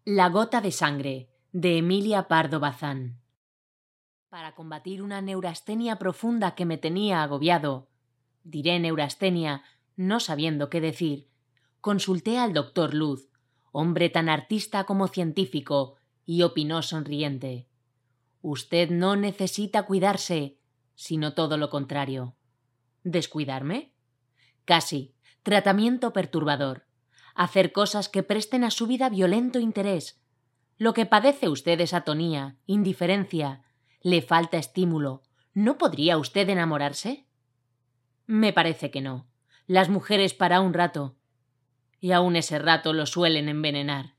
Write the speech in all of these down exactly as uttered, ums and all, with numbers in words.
La gota de sangre, de Emilia Pardo Bazán. Para combatir una neurastenia profunda que me tenía agobiado, diré neurastenia, no sabiendo qué decir, consulté al doctor Luz, hombre tan artista como científico, y opinó sonriente: «Usted no necesita cuidarse, sino todo lo contrario». ¿Descuidarme? Casi. Tratamiento perturbador. Hacer cosas que presten a su vida violento interés. Lo que padece usted es atonía, indiferencia. Le falta estímulo. ¿No podría usted enamorarse? Me parece que no. Las mujeres para un rato. Y aún ese rato lo suelen envenenar.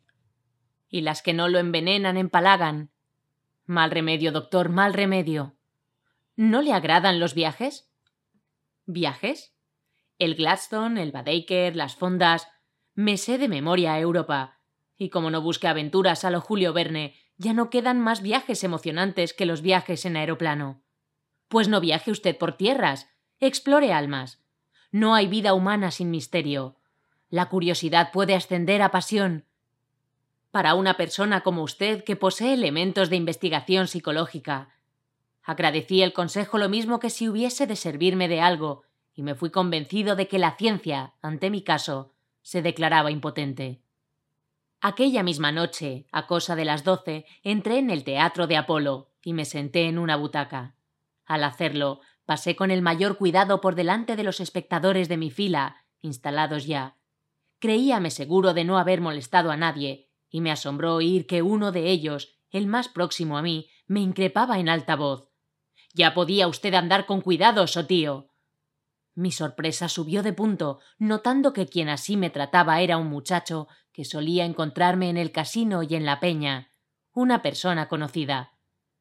Y las que no lo envenenan empalagan. Mal remedio, doctor, mal remedio. ¿No le agradan los viajes? ¿Viajes? El Gladstone, el Baedeker, las fondas. Me sé de memoria Europa. Y como no busque aventuras a lo Julio Verne, ya no quedan más viajes emocionantes que los viajes en aeroplano. Pues no viaje usted por tierras. Explore almas. No hay vida humana sin misterio. La curiosidad puede ascender a pasión. Para una persona como usted que posee elementos de investigación psicológica. Agradecí el consejo lo mismo que si hubiese de servirme de algo, y me fui convencido de que la ciencia, ante mi caso, se declaraba impotente. Aquella misma noche, a cosa de las doce, entré en el Teatro de Apolo y me senté en una butaca. Al hacerlo, pasé con el mayor cuidado por delante de los espectadores de mi fila, instalados ya. Creíame seguro de no haber molestado a nadie, y me asombró oír que uno de ellos, el más próximo a mí, me increpaba en alta voz: «Ya podía usted andar con cuidado, so tío». Mi sorpresa subió de punto, notando que quien así me trataba era un muchacho que solía encontrarme en el casino y en la peña, una persona conocida.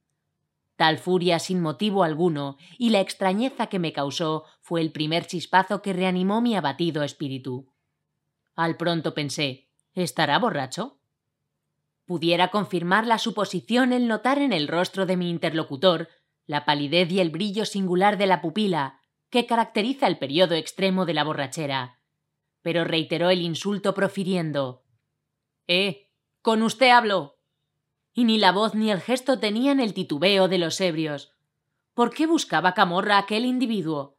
Tal furia sin motivo alguno y la extrañeza que me causó fue el primer chispazo que reanimó mi abatido espíritu. Al pronto pensé: ¿estará borracho? Pudiera confirmar la suposición el notar en el rostro de mi interlocutor la palidez y el brillo singular de la pupila que caracteriza el periodo extremo de la borrachera, pero reiteró el insulto profiriendo: «¡Eh! ¡Con usted hablo!». Y ni la voz ni el gesto tenían el titubeo de los ebrios. ¿Por qué buscaba camorra aquel individuo?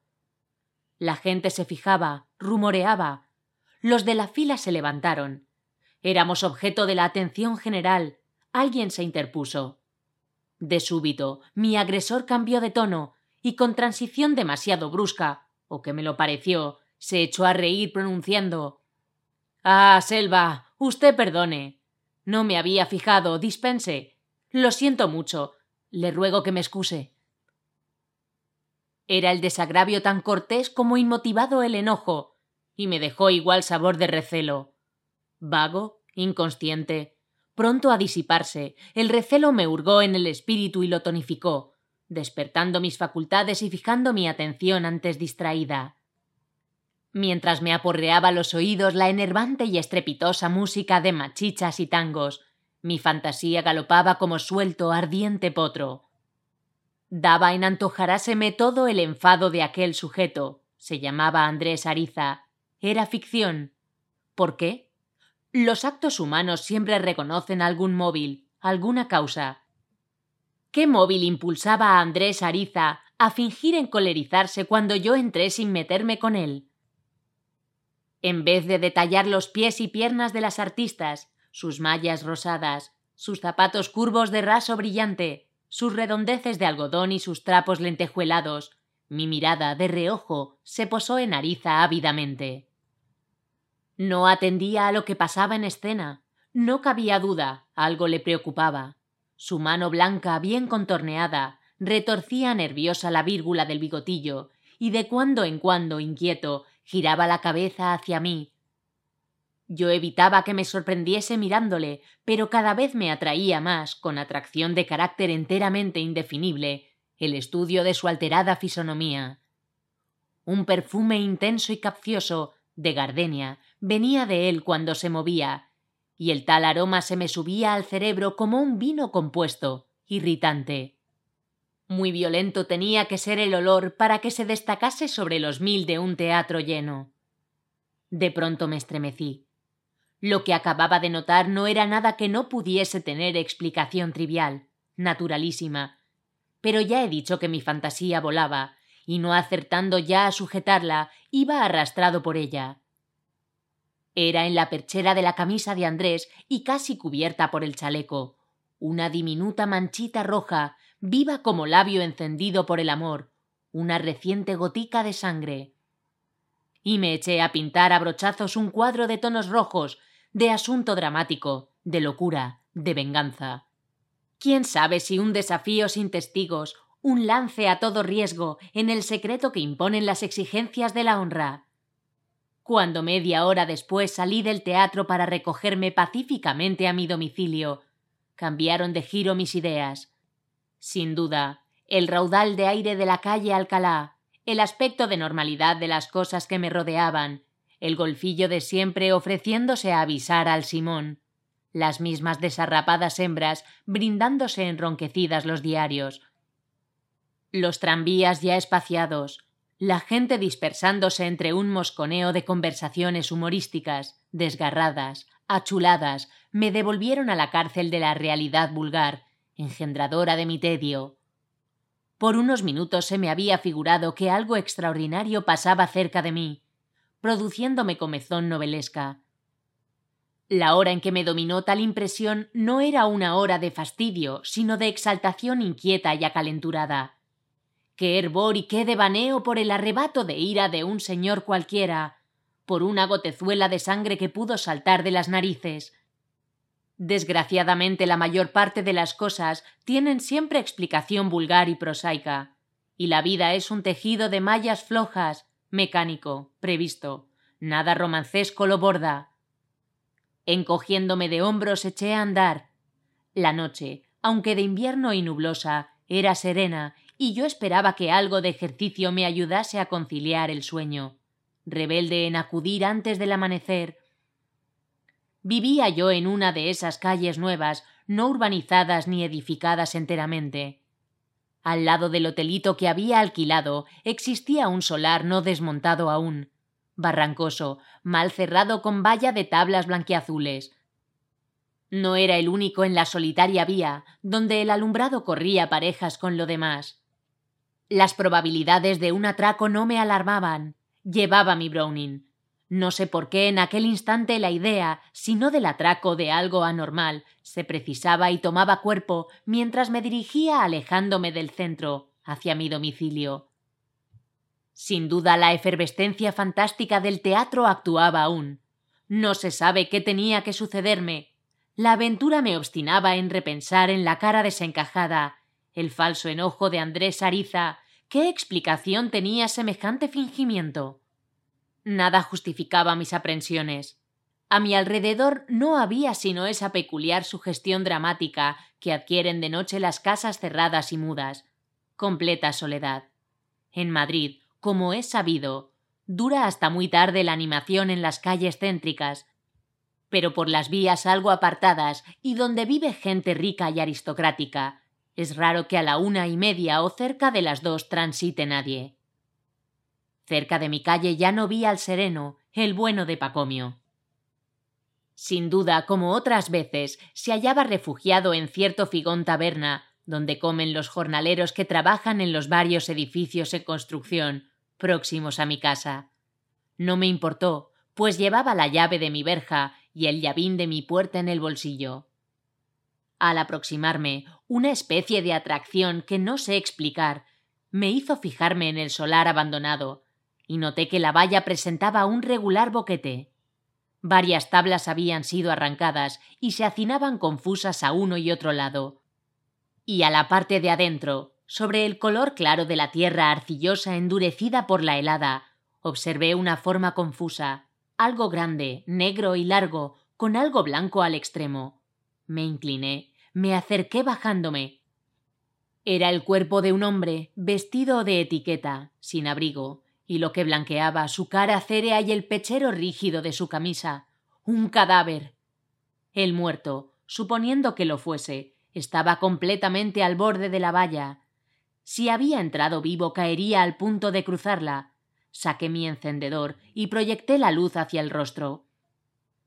La gente se fijaba, rumoreaba. Los de la fila se levantaron. Éramos objeto de la atención general. Alguien se interpuso. De súbito, mi agresor cambió de tono y con transición demasiado brusca, o que me lo pareció, se echó a reír pronunciando: «Ah, Selva, usted perdone. No me había fijado, dispense. Lo siento mucho. Le ruego que me excuse». Era el desagravio tan cortés como inmotivado el enojo, y me dejó igual sabor de recelo. Vago, inconsciente, pronto a disiparse, el recelo me hurgó en el espíritu y lo tonificó, despertando mis facultades y fijando mi atención antes distraída. Mientras me aporreaba los oídos la enervante y estrepitosa música de machichas y tangos, mi fantasía galopaba como suelto, ardiente potro. Daba en antojáraseme todo el enfado de aquel sujeto. Se llamaba Andrés Ariza. Era ficción. ¿Por qué? Los actos humanos siempre reconocen algún móvil, alguna causa. ¿Qué móvil impulsaba a Andrés Ariza a fingir encolerizarse cuando yo entré sin meterme con él? En vez de detallar los pies y piernas de las artistas, sus mallas rosadas, sus zapatos curvos de raso brillante, sus redondeces de algodón y sus trapos lentejuelados, mi mirada, de reojo, se posó en Ariza ávidamente. No atendía a lo que pasaba en escena. No cabía duda, algo le preocupaba. Su mano blanca, bien contorneada, retorcía nerviosa la vírgula del bigotillo y de cuando en cuando, inquieto, giraba la cabeza hacia mí. Yo evitaba que me sorprendiese mirándole, pero cada vez me atraía más, con atracción de carácter enteramente indefinible, el estudio de su alterada fisonomía. Un perfume intenso y capcioso, de gardenia, venía de él cuando se movía, y el tal aroma se me subía al cerebro como un vino compuesto, irritante. Muy violento tenía que ser el olor para que se destacase sobre los mil de un teatro lleno. De pronto me estremecí. Lo que acababa de notar no era nada que no pudiese tener explicación trivial, naturalísima. Pero ya he dicho que mi fantasía volaba, y no acertando ya a sujetarla, iba arrastrado por ella. Era en la perchera de la camisa de Andrés y casi cubierta por el chaleco, una diminuta manchita roja, viva como labio encendido por el amor, una reciente gotica de sangre. Y me eché a pintar a brochazos un cuadro de tonos rojos, de asunto dramático, de locura, de venganza. ¿Quién sabe si un desafío sin testigos, un lance a todo riesgo en el secreto que imponen las exigencias de la honra? Cuando media hora después salí del teatro para recogerme pacíficamente a mi domicilio, cambiaron de giro mis ideas. Sin duda, el raudal de aire de la calle Alcalá, el aspecto de normalidad de las cosas que me rodeaban, el golfillo de siempre ofreciéndose a avisar al Simón, las mismas desarrapadas hembras brindándose enronquecidas los diarios, los tranvías ya espaciados, la gente dispersándose entre un mosconeo de conversaciones humorísticas, desgarradas, achuladas, me devolvieron a la cárcel de la realidad vulgar, engendradora de mi tedio. Por unos minutos se me había figurado que algo extraordinario pasaba cerca de mí, produciéndome comezón novelesca. La hora en que me dominó tal impresión no era una hora de fastidio, sino de exaltación inquieta y acalenturada. Qué hervor y qué devaneo por el arrebato de ira de un señor cualquiera, por una gotezuela de sangre que pudo saltar de las narices. Desgraciadamente la mayor parte de las cosas tienen siempre explicación vulgar y prosaica, y la vida es un tejido de mallas flojas, mecánico, previsto, nada romancesco lo borda. Encogiéndome de hombros eché a andar. La noche, aunque de invierno y nublosa, era serena y yo esperaba que algo de ejercicio me ayudase a conciliar el sueño, rebelde en acudir antes del amanecer. Vivía yo en una de esas calles nuevas, no urbanizadas ni edificadas enteramente. Al lado del hotelito que había alquilado existía un solar no desmontado aún, barrancoso, mal cerrado con valla de tablas blanquiazules. No era el único en la solitaria vía, donde el alumbrado corría parejas con lo demás. Las probabilidades de un atraco no me alarmaban. Llevaba mi Browning. No sé por qué en aquel instante la idea, si no del atraco de algo anormal, se precisaba y tomaba cuerpo mientras me dirigía alejándome del centro, hacia mi domicilio. Sin duda la efervescencia fantástica del teatro actuaba aún. No se sabe qué tenía que sucederme. La aventura me obstinaba en repensar en la cara desencajada, el falso enojo de Andrés Ariza. ¿Qué explicación tenía semejante fingimiento? Nada justificaba mis aprensiones. A mi alrededor no había sino esa peculiar sugestión dramática que adquieren de noche las casas cerradas y mudas. Completa soledad. En Madrid, como es sabido, dura hasta muy tarde la animación en las calles céntricas, pero por las vías algo apartadas y donde vive gente rica y aristocrática, es raro que a la una y media o cerca de las dos transite nadie. Cerca de mi calle ya no vi al sereno, el bueno de Pacomio. Sin duda, como otras veces, se hallaba refugiado en cierto figón taberna, donde comen los jornaleros que trabajan en los varios edificios en construcción, próximos a mi casa. No me importó, pues llevaba la llave de mi verja y el llavín de mi puerta en el bolsillo. Al aproximarme, una especie de atracción que no sé explicar me hizo fijarme en el solar abandonado, y noté que la valla presentaba un regular boquete. Varias tablas habían sido arrancadas y se hacinaban confusas a uno y otro lado. Y a la parte de adentro, sobre el color claro de la tierra arcillosa endurecida por la helada, observé una forma confusa, algo grande, negro y largo, con algo blanco al extremo. Me incliné, me acerqué bajándome. Era el cuerpo de un hombre, vestido de etiqueta, sin abrigo, y lo que blanqueaba su cara acérea y el pechero rígido de su camisa. ¡Un cadáver! El muerto, suponiendo que lo fuese, estaba completamente al borde de la valla. Si había entrado vivo caería al punto de cruzarla. Saqué mi encendedor y proyecté la luz hacia el rostro.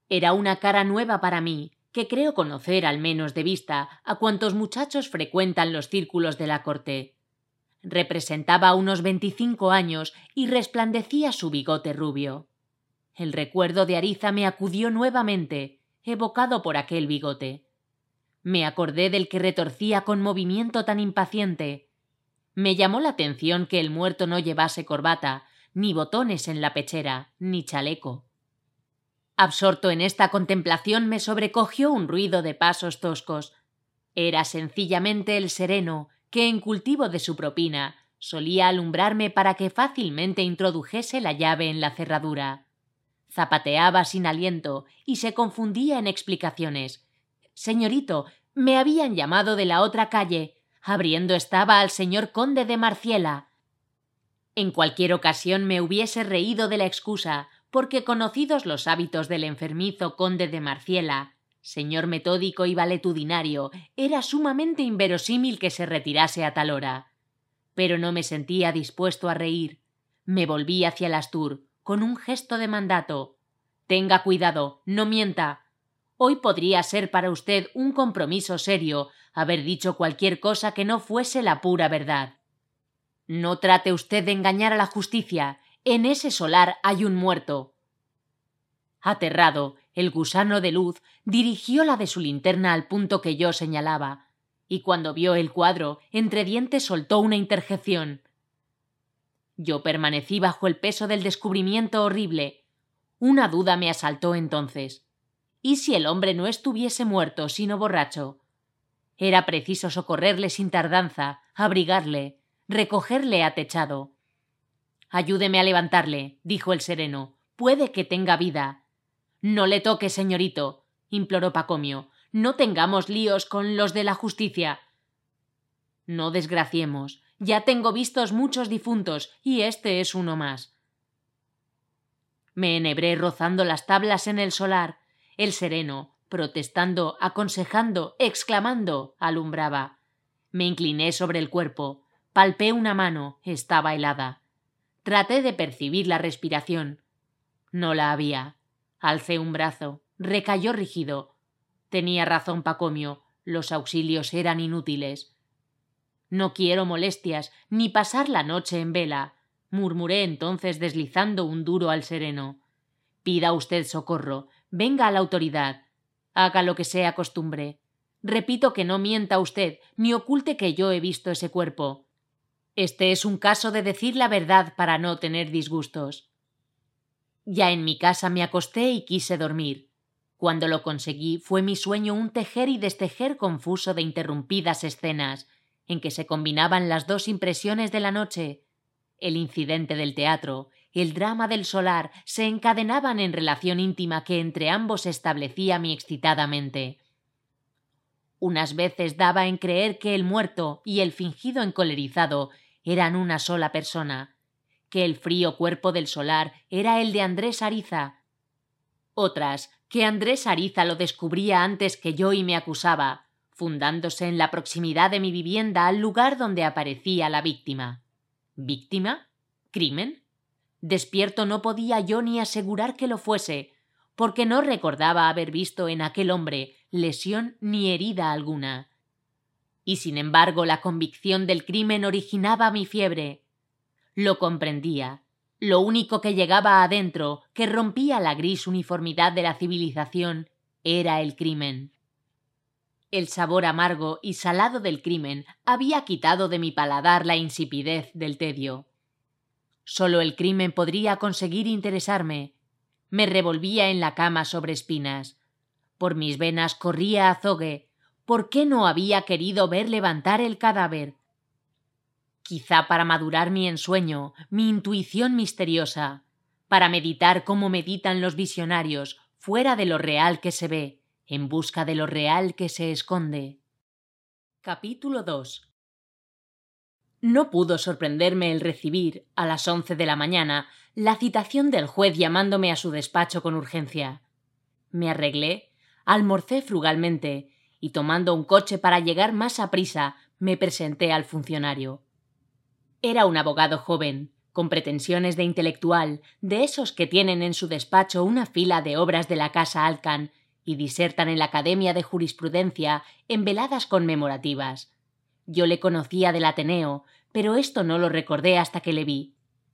Era una cara nueva para mí, que creo conocer al menos de vista a cuantos muchachos frecuentan los círculos de la corte. Representaba unos veinticinco años y resplandecía su bigote rubio. El recuerdo de Ariza me acudió nuevamente, evocado por aquel bigote. Me acordé del que retorcía con movimiento tan impaciente. Me llamó la atención que el muerto no llevase corbata, ni botones en la pechera, ni chaleco. Absorto en esta contemplación me sobrecogió un ruido de pasos toscos. Era sencillamente el sereno, que en cultivo de su propina solía alumbrarme para que fácilmente introdujese la llave en la cerradura. Zapateaba sin aliento y se confundía en explicaciones. «Señorito, me habían llamado de la otra calle. Abriendo estaba al señor conde de Marciela». En cualquier ocasión me hubiese reído de la excusa, porque conocidos los hábitos del enfermizo conde de Marciela, señor metódico y valetudinario, era sumamente inverosímil que se retirase a tal hora. Pero no me sentía dispuesto a reír. Me volví hacia el Astur, con un gesto de mandato. «Tenga cuidado, no mienta. Hoy podría ser para usted un compromiso serio haber dicho cualquier cosa que no fuese la pura verdad. No trate usted de engañar a la justicia. En ese solar hay un muerto». Aterrado, el gusano de luz dirigió la de su linterna al punto que yo señalaba, y cuando vio el cuadro, entre dientes soltó una interjección. Yo permanecí bajo el peso del descubrimiento horrible. Una duda me asaltó entonces. ¿Y si el hombre no estuviese muerto, sino borracho? Era preciso socorrerle sin tardanza, abrigarle, recogerle atechado. «Ayúdeme a levantarle», dijo el sereno. «Puede que tenga vida». «No le toque, señorito», imploró Pacomio. «No tengamos líos con los de la justicia». «No desgraciemos. Ya tengo vistos muchos difuntos y este es uno más». Me enhebré rozando las tablas en el solar. El sereno, protestando, aconsejando, exclamando, alumbraba. Me incliné sobre el cuerpo. Palpé una mano. Estaba helada. Traté de percibir la respiración. No la había. Alcé un brazo. Recayó rígido. Tenía razón Pacomio. Los auxilios eran inútiles. «No quiero molestias, ni pasar la noche en vela», murmuré entonces deslizando un duro al sereno. «Pida usted socorro. Venga a la autoridad. Haga lo que sea costumbre. Repito que no mienta usted, ni oculte que yo he visto ese cuerpo. Este es un caso de decir la verdad para no tener disgustos». Ya en mi casa me acosté y quise dormir. Cuando lo conseguí fue mi sueño un tejer y destejer confuso de interrumpidas escenas, en que se combinaban las dos impresiones de la noche. El incidente del teatro, el drama del solar, se encadenaban en relación íntima que entre ambos establecía mi excitada mente. Unas veces daba en creer que el muerto y el fingido encolerizado eran una sola persona, que el frío cuerpo del solar era el de Andrés Ariza. Otras, que Andrés Ariza lo descubría antes que yo y me acusaba, fundándose en la proximidad de mi vivienda al lugar donde aparecía la víctima. ¿Víctima? ¿Crimen? Despierto no podía yo ni asegurar que lo fuese, porque no recordaba haber visto en aquel hombre lesión ni herida alguna. Y sin embargo la convicción del crimen originaba mi fiebre. Lo comprendía. Lo único que llegaba adentro, que rompía la gris uniformidad de la civilización, era el crimen. El sabor amargo y salado del crimen había quitado de mi paladar la insipidez del tedio. Solo el crimen podría conseguir interesarme. Me revolvía en la cama sobre espinas. Por mis venas corría azogue. ¿Por qué no había querido ver levantar el cadáver? Quizá para madurar mi ensueño, mi intuición misteriosa, para meditar como meditan los visionarios, fuera de lo real que se ve, en busca de lo real que se esconde. Capítulo dos. No pudo sorprenderme el recibir, a las once de la mañana, la citación del juez llamándome a su despacho con urgencia. Me arreglé, almorcé frugalmente y, tomando un coche para llegar más aprisa, me presenté al funcionario. Era un abogado joven, con pretensiones de intelectual, de esos que tienen en su despacho una fila de obras de la casa Alcan y disertan en la Academia de Jurisprudencia en veladas conmemorativas. Yo le conocía del Ateneo, pero esto no lo recordé hasta que le vi.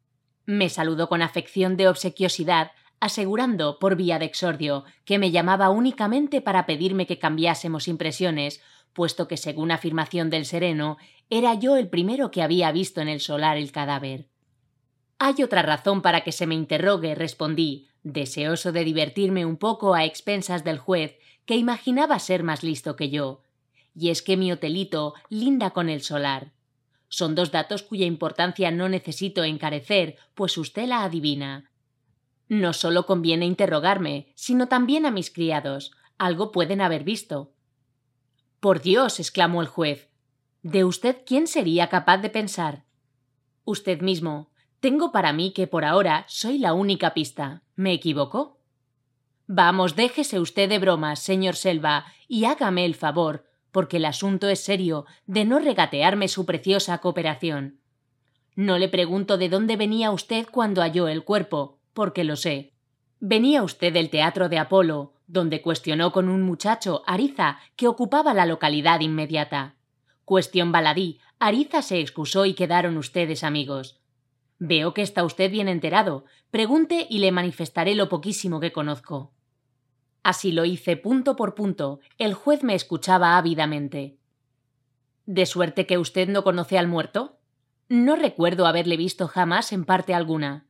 Me saludó con afección de obsequiosidad, asegurando, por vía de exordio, que me llamaba únicamente para pedirme que cambiásemos impresiones, puesto que, según afirmación del sereno, era yo el primero que había visto en el solar el cadáver. «Hay otra razón para que se me interrogue», respondí, deseoso de divertirme un poco a expensas del juez, que imaginaba ser más listo que yo. «Y es que mi hotelito linda con el solar. Son dos datos cuya importancia no necesito encarecer, pues usted la adivina. No solo conviene interrogarme, sino también a mis criados. Algo pueden haber visto». «Por Dios», exclamó el juez. «¿De usted quién sería capaz de pensar?» «Usted mismo. Tengo para mí que por ahora soy la única pista. ¿Me equivoco?» «Vamos, déjese usted de bromas, señor Selva, y hágame el favor, porque el asunto es serio, de no regatearme su preciosa cooperación. No le pregunto de dónde venía usted cuando halló el cuerpo, porque lo sé. Venía usted del Teatro de Apolo, donde cuestionó con un muchacho, Ariza, que ocupaba la localidad inmediata. Cuestión baladí, Ariza se excusó y quedaron ustedes amigos. Veo que está usted bien enterado. Pregunte y le manifestaré lo poquísimo que conozco». Así lo hice punto por punto. El juez me escuchaba ávidamente. «¿De suerte que usted no conoce al muerto?» «No recuerdo haberle visto jamás en parte alguna».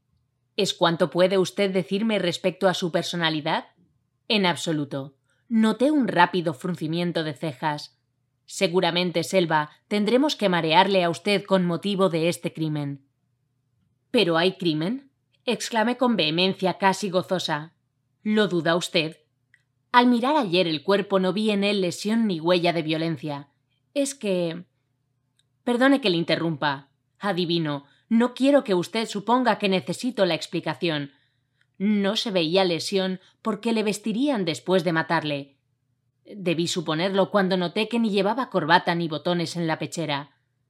«¿Es cuánto puede usted decirme respecto a su personalidad?» «En absoluto». Noté un rápido fruncimiento de cejas. «Seguramente, Selva, tendremos que marearle a usted con motivo de este crimen». «¿Pero hay crimen?», exclamé con vehemencia casi gozosa. «¿Lo duda usted? Al mirar ayer el cuerpo no vi en él lesión ni huella de violencia. Es que... Perdone que le interrumpa. Adivino, no quiero que usted suponga que necesito la explicación. No se veía lesión porque le vestirían después de matarle. Debí suponerlo cuando noté que ni llevaba corbata ni botones en la pechera».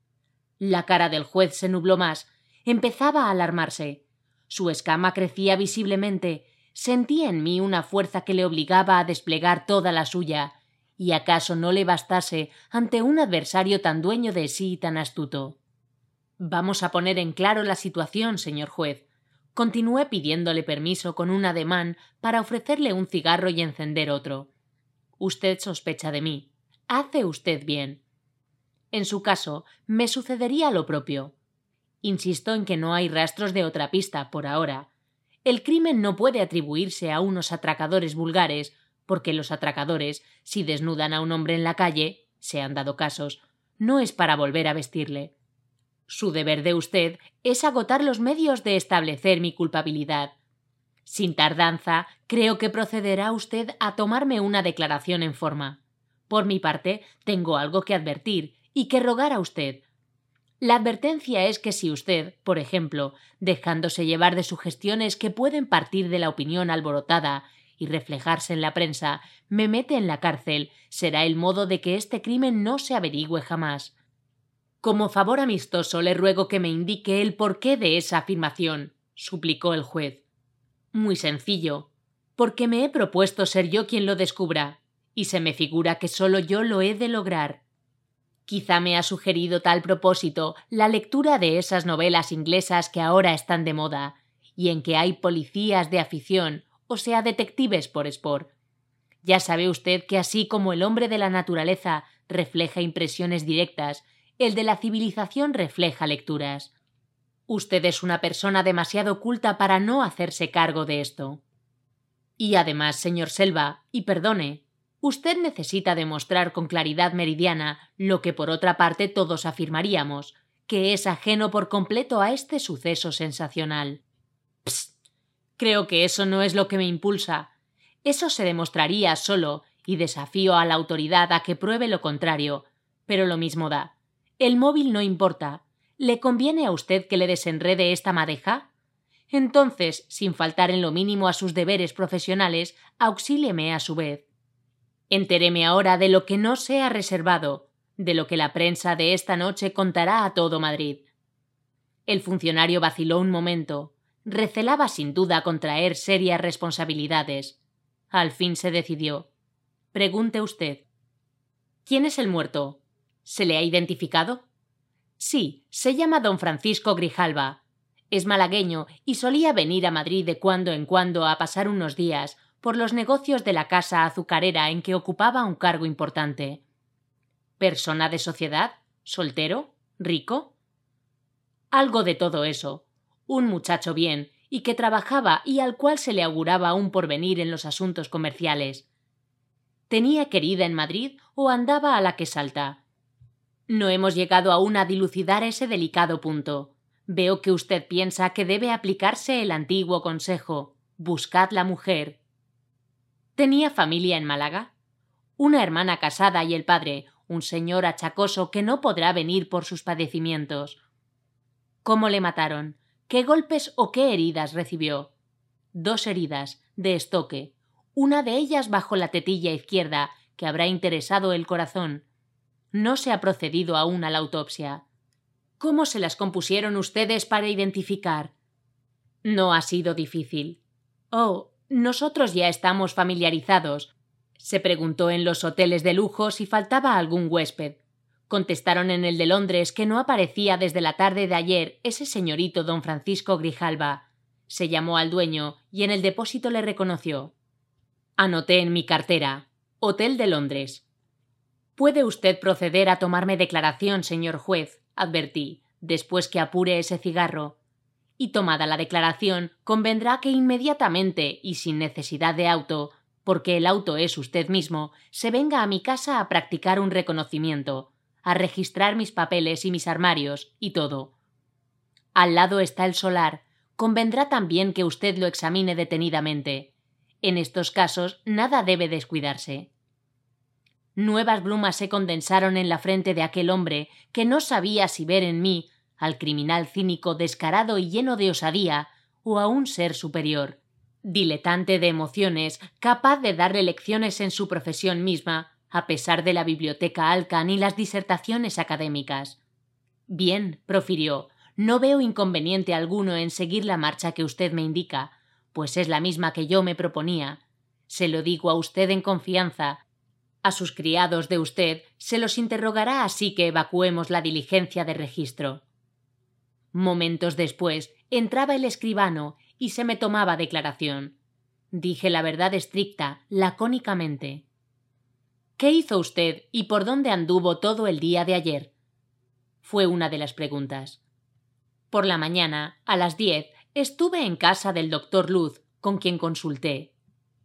La cara del juez se nubló más. Empezaba a alarmarse. Su escama crecía visiblemente. Sentía en mí una fuerza que le obligaba a desplegar toda la suya, y acaso no le bastase ante un adversario tan dueño de sí y tan astuto. «Vamos a poner en claro la situación, señor juez». Continué pidiéndole permiso con un ademán para ofrecerle un cigarro y encender otro. «Usted sospecha de mí. Hace usted bien. En su caso, me sucedería lo propio. Insisto en que no hay rastros de otra pista, por ahora. El crimen no puede atribuirse a unos atracadores vulgares, porque los atracadores, si desnudan a un hombre en la calle, se han dado casos, no es para volver a vestirle. Su deber de usted es agotar los medios de establecer mi culpabilidad. Sin tardanza, creo que procederá usted a tomarme una declaración en forma. Por mi parte, tengo algo que advertir y que rogar a usted. La advertencia es que si usted, por ejemplo, dejándose llevar de sugestiones que pueden partir de la opinión alborotada y reflejarse en la prensa, me mete en la cárcel, será el modo de que este crimen no se averigüe jamás. Como favor amistoso le ruego que me indique el porqué de esa afirmación», suplicó el juez. «Muy sencillo. Porque me he propuesto ser yo quien lo descubra, y se me figura que solo yo lo he de lograr. Quizá me ha sugerido tal propósito la lectura de esas novelas inglesas que ahora están de moda, y en que hay policías de afición, o sea, detectives por sport. Ya sabe usted que así como el hombre de la naturaleza refleja impresiones directas, el de la civilización refleja lecturas. Usted es una persona demasiado culta para no hacerse cargo de esto. Y además, señor Selva, y perdone, usted necesita demostrar con claridad meridiana lo que por otra parte todos afirmaríamos, que es ajeno por completo a este suceso sensacional. Psst. Creo que eso no es lo que me impulsa. Eso se demostraría solo, y desafío a la autoridad a que pruebe lo contrario, pero lo mismo da. El móvil no importa. ¿Le conviene a usted que le desenrede esta madeja? Entonces, sin faltar en lo mínimo a sus deberes profesionales, auxílieme a su vez. Entéréme ahora de lo que no sea reservado, de lo que la prensa de esta noche contará a todo Madrid. El funcionario vaciló un momento. Recelaba sin duda contraer serias responsabilidades. Al fin se decidió. Pregunte usted. ¿Quién es el muerto? ¿Se le ha identificado? Sí, se llama don Francisco Grijalva. Es malagueño y solía venir a Madrid de cuando en cuando a pasar unos días por los negocios de la casa azucarera en que ocupaba un cargo importante. ¿Persona de sociedad? ¿Soltero? ¿Rico? Algo de todo eso. Un muchacho bien y que trabajaba y al cual se le auguraba un porvenir en los asuntos comerciales. ¿Tenía querida en Madrid o andaba a la que salta? No hemos llegado aún a dilucidar ese delicado punto. Veo que usted piensa que debe aplicarse el antiguo consejo: buscad la mujer. ¿Tenía familia en Málaga? Una hermana casada y el padre, un señor achacoso que no podrá venir por sus padecimientos. ¿Cómo le mataron? ¿Qué golpes o qué heridas recibió? Dos heridas, de estoque, una de ellas bajo la tetilla izquierda, que habrá interesado el corazón. No se ha procedido aún a la autopsia. ¿Cómo se las compusieron ustedes para identificar? No ha sido difícil. Oh, nosotros ya estamos familiarizados. Se preguntó en los hoteles de lujo si faltaba algún huésped. Contestaron en el de Londres que no aparecía desde la tarde de ayer ese señorito don Francisco Grijalva. Se llamó al dueño y en el depósito le reconoció. Anoté en mi cartera: Hotel de Londres. Puede usted proceder a tomarme declaración, señor juez, advertí, después que apure ese cigarro. Y tomada la declaración, convendrá que inmediatamente y sin necesidad de auto, porque el auto es usted mismo, se venga a mi casa a practicar un reconocimiento, a registrar mis papeles y mis armarios y todo. Al lado está el solar. Convendrá también que usted lo examine detenidamente. En estos casos nada debe descuidarse. Nuevas brumas se condensaron en la frente de aquel hombre que no sabía si ver en mí al criminal cínico, descarado y lleno de osadía, o a un ser superior, diletante de emociones, capaz de darle lecciones en su profesión misma, a pesar de la biblioteca Alcan y las disertaciones académicas. Bien, profirió, no veo inconveniente alguno en seguir la marcha que usted me indica, pues es la misma que yo me proponía. Se lo digo a usted en confianza. A sus criados de usted se los interrogará así que evacuemos la diligencia de registro. Momentos después entraba el escribano y se me tomaba declaración. Dije la verdad estricta, lacónicamente. ¿Qué hizo usted y por dónde anduvo todo el día de ayer? Fue una de las preguntas. Por la mañana, a las diez, estuve en casa del doctor Luz, con quien consulté.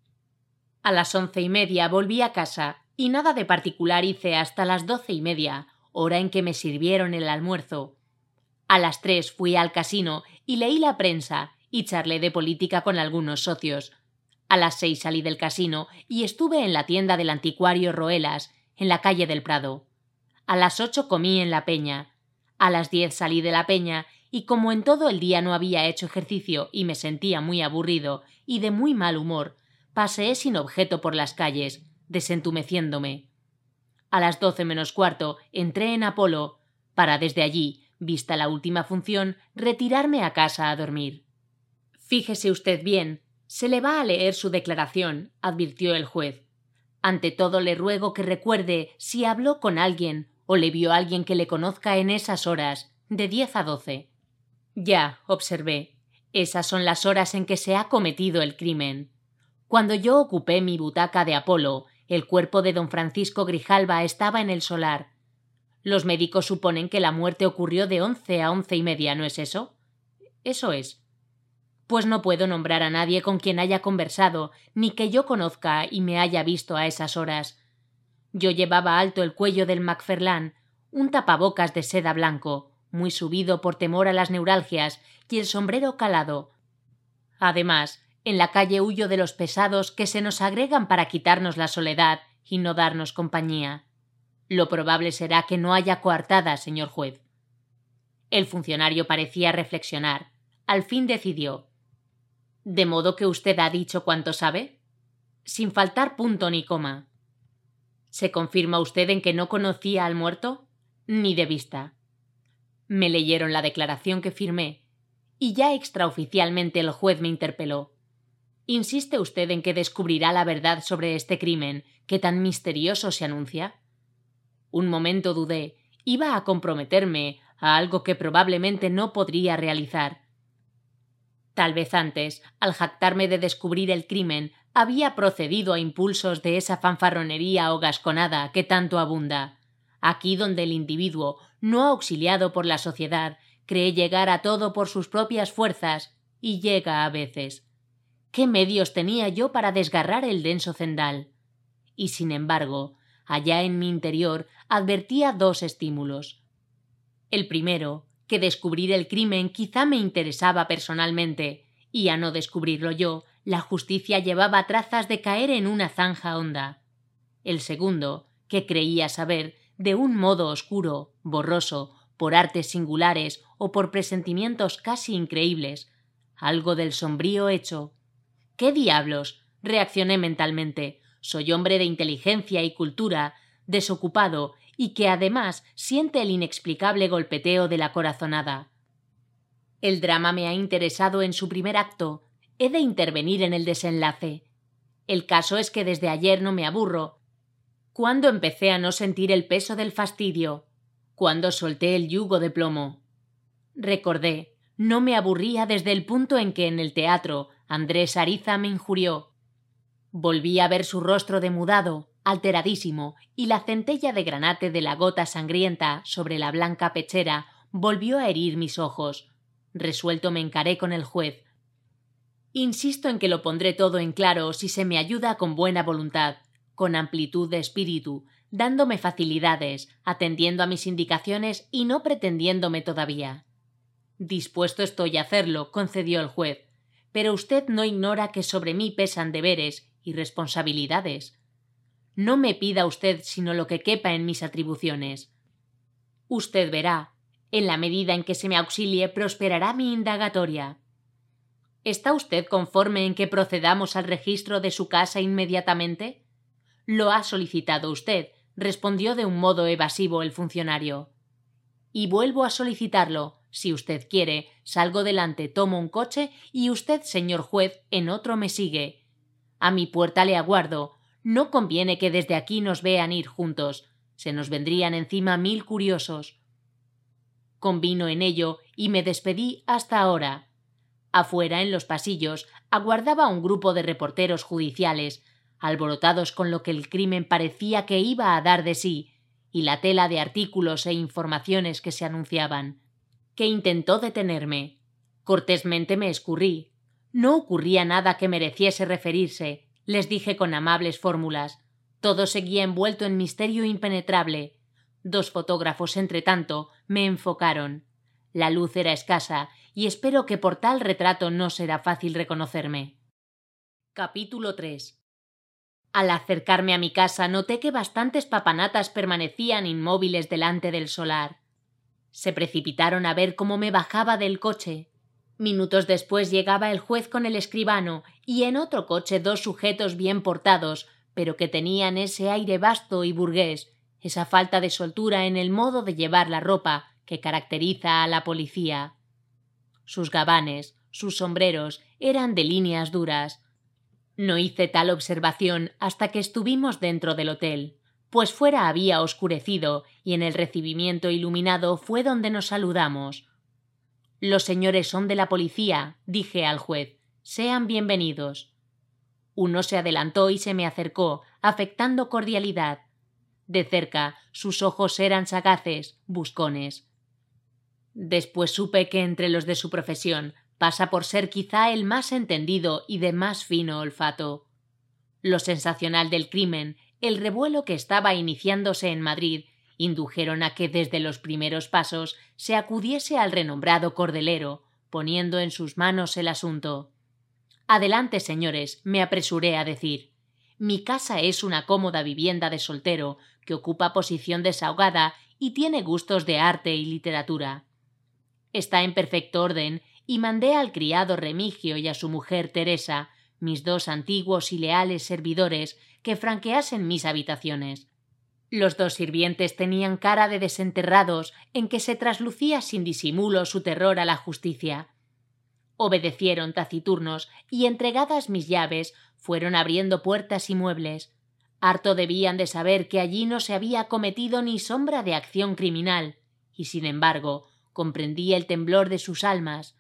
A las once y media volví a casa y nada de particular hice hasta las doce y media, hora en que me sirvieron el almuerzo. A las tres fui al casino y leí la prensa y charlé de política con algunos socios. A las seis salí del casino y estuve en la tienda del anticuario Roelas, en la calle del Prado. A las ocho comí en la Peña. A las diez salí de la Peña y como en todo el día no había hecho ejercicio y me sentía muy aburrido y de muy mal humor, paseé sin objeto por las calles, desentumeciéndome. A las doce menos cuarto entré en Apolo, para desde allí, vista la última función, retirarme a casa a dormir. Fíjese usted bien, se le va a leer su declaración, advirtió el juez. Ante todo le ruego que recuerde si habló con alguien o le vio alguien que le conozca en esas horas, de diez a doce. Ya, observé, esas son las horas en que se ha cometido el crimen. Cuando yo ocupé mi butaca de Apolo, el cuerpo de don Francisco Grijalva estaba en el solar. Los médicos suponen que la muerte ocurrió de once a once y media, ¿no es eso? Eso es. Pues no puedo nombrar a nadie con quien haya conversado, ni que yo conozca y me haya visto a esas horas. Yo llevaba alto el cuello del Macferlán, un tapabocas de seda blanco, muy subido por temor a las neuralgias, y el sombrero calado. Además, en la calle huyo de los pesados que se nos agregan para quitarnos la soledad y no darnos compañía. Lo probable será que no haya coartada, señor juez. El funcionario parecía reflexionar. Al fin decidió. ¿De modo que usted ha dicho cuánto sabe? Sin faltar punto ni coma. ¿Se confirma usted en que no conocía al muerto? Ni de vista. Me leyeron la declaración que firmé y ya extraoficialmente el juez me interpeló. ¿Insiste usted en que descubrirá la verdad sobre este crimen que tan misterioso se anuncia? Un momento dudé. Iba a comprometerme a algo que probablemente no podría realizar. Tal vez antes, al jactarme de descubrir el crimen, había procedido a impulsos de esa fanfarronería o gasconada que tanto abunda. Aquí donde el individuo, no auxiliado por la sociedad, cree llegar a todo por sus propias fuerzas, y llega a veces. ¿Qué medios tenía yo para desgarrar el denso cendal? Y sin embargo, allá en mi interior advertía dos estímulos. El primero, que descubrir el crimen quizá me interesaba personalmente, y a no descubrirlo yo, la justicia llevaba trazas de caer en una zanja honda. El segundo, que creía saber, de un modo oscuro, borroso, por artes singulares o por presentimientos casi increíbles, algo del sombrío hecho. ¿Qué diablos? Reaccioné mentalmente. Soy hombre de inteligencia y cultura, desocupado y que además siente el inexplicable golpeteo de la corazonada. El drama me ha interesado en su primer acto. He de intervenir en el desenlace. El caso es que desde ayer no me aburro. ¿Cuándo empecé a no sentir el peso del fastidio? ¿Cuándo solté el yugo de plomo? Recordé. No me aburría desde el punto en que en el teatro Andrés Ariza me injurió. Volví a ver su rostro demudado, alteradísimo, y la centella de granate de la gota sangrienta sobre la blanca pechera volvió a herir mis ojos. Resuelto me encaré con el juez. Insisto en que lo pondré todo en claro si se me ayuda con buena voluntad, con amplitud de espíritu, dándome facilidades, atendiendo a mis indicaciones y no pretendiéndome todavía. Dispuesto estoy a hacerlo, concedió el juez, pero usted no ignora que sobre mí pesan deberes y responsabilidades. No me pida usted sino lo que quepa en mis atribuciones. Usted verá, en la medida en que se me auxilie prosperará mi indagatoria. ¿Está usted conforme en que procedamos al registro de su casa inmediatamente? Lo ha solicitado usted, respondió de un modo evasivo el funcionario. Y vuelvo a solicitarlo. Si usted quiere, salgo delante, tomo un coche y usted, señor juez, en otro me sigue. A mi puerta le aguardo. No conviene que desde aquí nos vean ir juntos. Se nos vendrían encima mil curiosos. Convino en ello y me despedí hasta ahora. Afuera, en los pasillos, aguardaba un grupo de reporteros judiciales, alborotados con lo que el crimen parecía que iba a dar de sí, y la tela de artículos e informaciones que se anunciaban, que intentó detenerme. Cortésmente me escurrí. No ocurría nada que mereciese referirse, les dije con amables fórmulas. Todo seguía envuelto en misterio impenetrable. Dos fotógrafos, entretanto, me enfocaron. La luz era escasa, y espero que por tal retrato no será fácil reconocerme. Capítulo tres. Al acercarme a mi casa noté que bastantes papanatas permanecían inmóviles delante del solar. Se precipitaron a ver cómo me bajaba del coche. Minutos después llegaba el juez con el escribano y en otro coche dos sujetos bien portados, pero que tenían ese aire vasto y burgués, esa falta de soltura en el modo de llevar la ropa que caracteriza a la policía. Sus gabanes, sus sombreros eran de líneas duras. No hice tal observación hasta que estuvimos dentro del hotel, pues fuera había oscurecido y en el recibimiento iluminado fue donde nos saludamos. «Los señores son de la policía», dije al juez. «Sean bienvenidos». Uno se adelantó y se me acercó, afectando cordialidad. De cerca, sus ojos eran sagaces, buscones. Después supe que entre los de su profesión pasa por ser quizá el más entendido y de más fino olfato. Lo sensacional del crimen, el revuelo que estaba iniciándose en Madrid, indujeron a que desde los primeros pasos se acudiese al renombrado Cordelero, poniendo en sus manos el asunto. «Adelante, señores», me apresuré a decir. «Mi casa es una cómoda vivienda de soltero que ocupa posición desahogada y tiene gustos de arte y literatura. Está en perfecto orden y mandé al criado Remigio y a su mujer Teresa, mis dos antiguos y leales servidores, que franqueasen mis habitaciones. Los dos sirvientes tenían cara de desenterrados en que se traslucía sin disimulo su terror a la justicia. Obedecieron taciturnos y, entregadas mis llaves, fueron abriendo puertas y muebles. Harto debían de saber que allí no se había cometido ni sombra de acción criminal, y sin embargo comprendí el temblor de sus almas.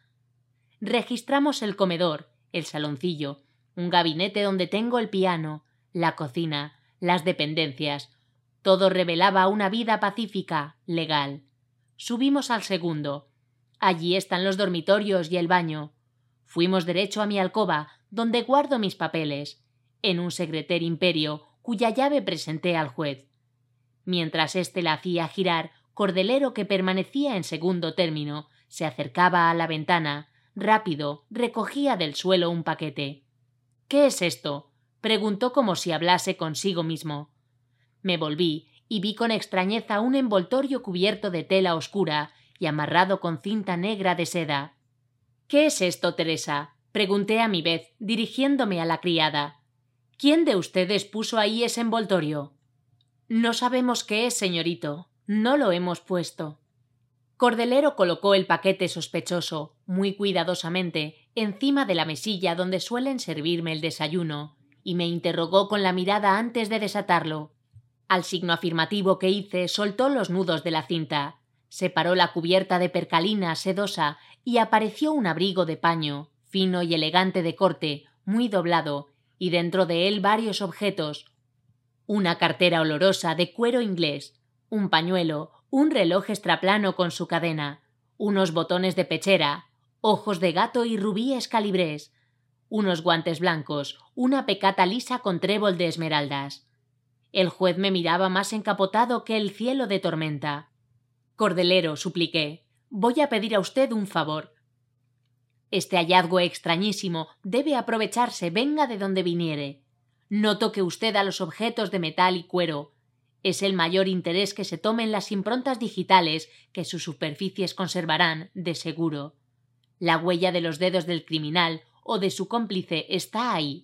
Registramos el comedor, el saloncillo, un gabinete donde tengo el piano, la cocina, las dependencias. Todo revelaba una vida pacífica, legal. Subimos al segundo. Allí están los dormitorios y el baño. Fuimos derecho a mi alcoba, donde guardo mis papeles, en un secreter imperio cuya llave presenté al juez. Mientras éste la hacía girar, Cordelero, que permanecía en segundo término, se acercaba a la ventana. Rápido, recogía del suelo un paquete. —¿Qué es esto? —preguntó como si hablase consigo mismo. Me volví y vi con extrañeza un envoltorio cubierto de tela oscura y amarrado con cinta negra de seda. —¿Qué es esto, Teresa? —pregunté a mi vez, dirigiéndome a la criada. —¿Quién de ustedes puso ahí ese envoltorio? —No sabemos qué es, señorito. No lo hemos puesto. Cordelero colocó el paquete sospechoso, muy cuidadosamente, encima de la mesilla donde suelen servirme el desayuno, y me interrogó con la mirada antes de desatarlo. Al signo afirmativo que hice, soltó los nudos de la cinta, separó la cubierta de percalina sedosa y apareció un abrigo de paño, fino y elegante de corte, muy doblado, y dentro de él varios objetos: una cartera olorosa de cuero inglés, un pañuelo, un reloj extraplano con su cadena, unos botones de pechera, ojos de gato y rubíes calibrés, unos guantes blancos, una pecata lisa con trébol de esmeraldas. El juez me miraba más encapotado que el cielo de tormenta. —Cordelero —supliqué—, voy a pedir a usted un favor. Este hallazgo extrañísimo debe aprovecharse, venga de donde viniere. No toque usted a los objetos de metal y cuero. Es el mayor interés que se tomen las improntas digitales que sus superficies conservarán, de seguro. La huella de los dedos del criminal o de su cómplice está ahí.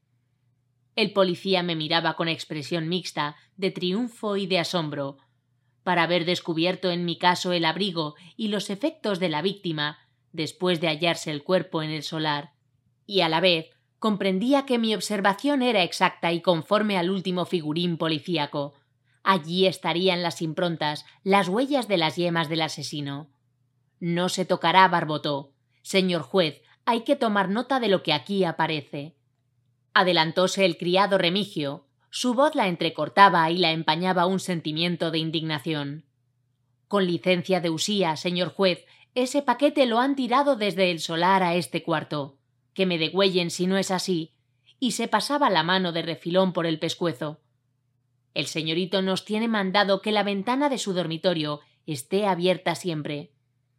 El policía me miraba con expresión mixta, de triunfo y de asombro. Para haber descubierto en mi caso el abrigo y los efectos de la víctima, después de hallarse el cuerpo en el solar, y a la vez comprendía que mi observación era exacta y conforme al último figurín policíaco. Allí estarían las improntas, las huellas de las yemas del asesino. No se tocará, barbotó. Señor juez, hay que tomar nota de lo que aquí aparece. Adelantóse el criado Remigio. Su voz la entrecortaba y la empañaba un sentimiento de indignación. Con licencia de Usía, señor juez, ese paquete lo han tirado desde el solar a este cuarto. Que me degüellen si no es así. Y se pasaba la mano de refilón por el pescuezo. El señorito nos tiene mandado que la ventana de su dormitorio esté abierta siempre.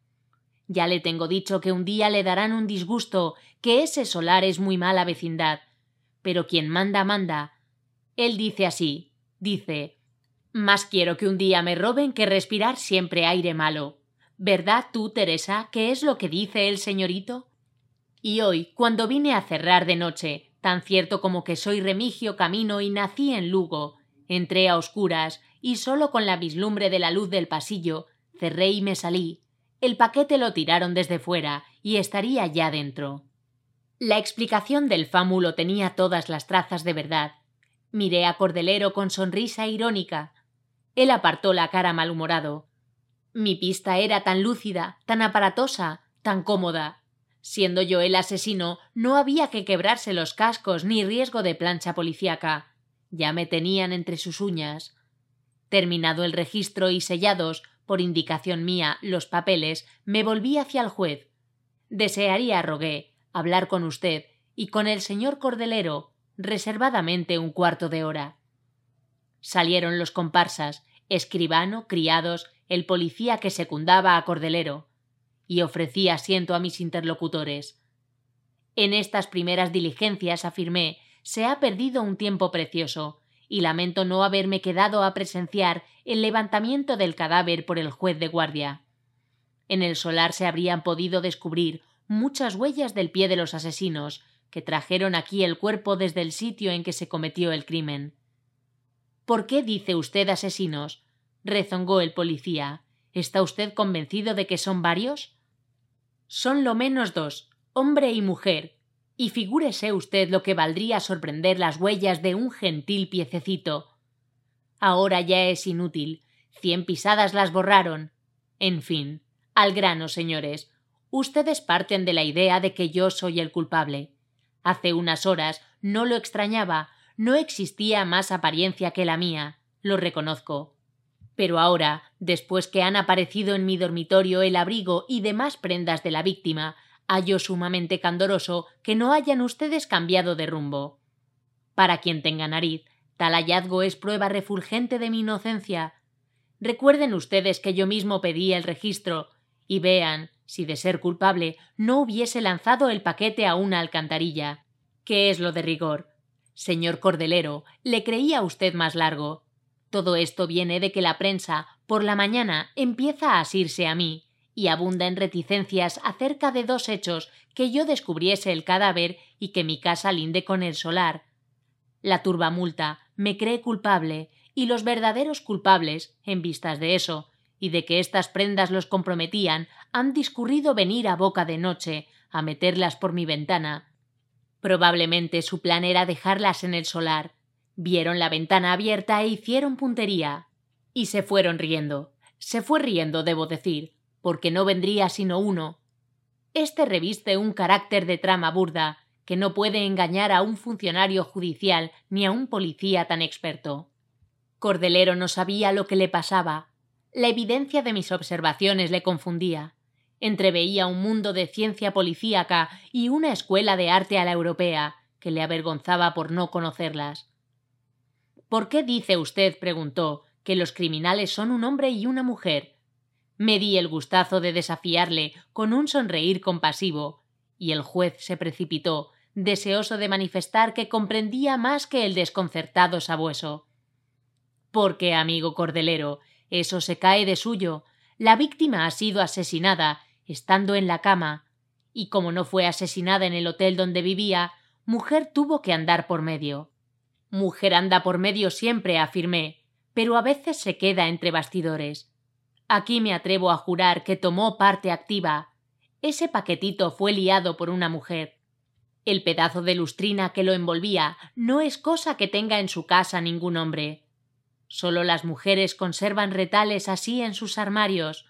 Ya le tengo dicho que un día le darán un disgusto, que ese solar es muy mala vecindad. Pero quien manda, manda. Él dice así, dice: más quiero que un día me roben que respirar siempre aire malo. ¿Verdad tú, Teresa, qué es lo que dice el señorito? Y hoy, cuando vine a cerrar de noche, tan cierto como que soy Remigio Camino y nací en Lugo, entré a oscuras y solo con la vislumbre de la luz del pasillo cerré y me salí. El paquete lo tiraron desde fuera y estaría ya dentro. La explicación del fámulo tenía todas las trazas de verdad. Miré a Cordelero con sonrisa irónica. Él apartó la cara malhumorado. Mi pista era tan lúcida, tan aparatosa, tan cómoda. Siendo yo el asesino, no había que quebrarse los cascos ni riesgo de plancha policíaca. Ya me tenían entre sus uñas. Terminado el registro y sellados, por indicación mía, los papeles, me volví hacia el juez. Desearía, rogué, hablar con usted y con el señor Cordelero, reservadamente un cuarto de hora. Salieron los comparsas, escribano, criados, el policía que secundaba a Cordelero, y ofrecí asiento a mis interlocutores. En estas primeras diligencias, afirmé, se ha perdido un tiempo precioso, y lamento no haberme quedado a presenciar el levantamiento del cadáver por el juez de guardia. En el solar se habrían podido descubrir muchas huellas del pie de los asesinos, que trajeron aquí el cuerpo desde el sitio en que se cometió el crimen. ¿Por qué dice usted asesinos?, rezongó el policía. ¿Está usted convencido de que son varios? Son lo menos dos, hombre y mujer, y figúrese usted lo que valdría sorprender las huellas de un gentil piececito. Ahora ya es inútil, cien pisadas las borraron. En fin, al grano, señores. Ustedes parten de la idea de que yo soy el culpable. Hace unas horas no lo extrañaba, no existía más apariencia que la mía, lo reconozco. Pero ahora, después que han aparecido en mi dormitorio el abrigo y demás prendas de la víctima, hallo sumamente candoroso que no hayan ustedes cambiado de rumbo. Para quien tenga nariz, tal hallazgo es prueba refulgente de mi inocencia. Recuerden ustedes que yo mismo pedí el registro, y vean si de ser culpable no hubiese lanzado el paquete a una alcantarilla. ¿Qué es lo de rigor? Señor Cordelero, le creía a usted más largo. Todo esto viene de que la prensa, por la mañana, empieza a asirse a mí, y abunda en reticencias acerca de dos hechos: que yo descubriese el cadáver y que mi casa linde con el solar. La turbamulta me cree culpable, y los verdaderos culpables, en vistas de eso, y de que estas prendas los comprometían, han discurrido venir a boca de noche, a meterlas por mi ventana. Probablemente su plan era dejarlas en el solar. Vieron la ventana abierta e hicieron puntería. Y se fueron riendo. Se fue riendo, debo decir, porque no vendría sino uno. Este reviste un carácter de trama burda, que no puede engañar a un funcionario judicial ni a un policía tan experto. Cordelero no sabía lo que le pasaba. La evidencia de mis observaciones le confundía. Entreveía un mundo de ciencia policíaca y una escuela de arte a la europea, que le avergonzaba por no conocerlas. ¿Por qué dice usted, preguntó, que los criminales son un hombre y una mujer? Me di el gustazo de desafiarle con un sonreír compasivo, y el juez se precipitó, deseoso de manifestar que comprendía más que el desconcertado sabueso. Porque, amigo Cordelero, eso se cae de suyo. La víctima ha sido asesinada, estando en la cama, y como no fue asesinada en el hotel donde vivía, mujer tuvo que andar por medio. Mujer anda por medio siempre, afirmé, pero a veces se queda entre bastidores. Aquí me atrevo a jurar que tomó parte activa. Ese paquetito fue liado por una mujer. El pedazo de lustrina que lo envolvía no es cosa que tenga en su casa ningún hombre. Solo las mujeres conservan retales así en sus armarios.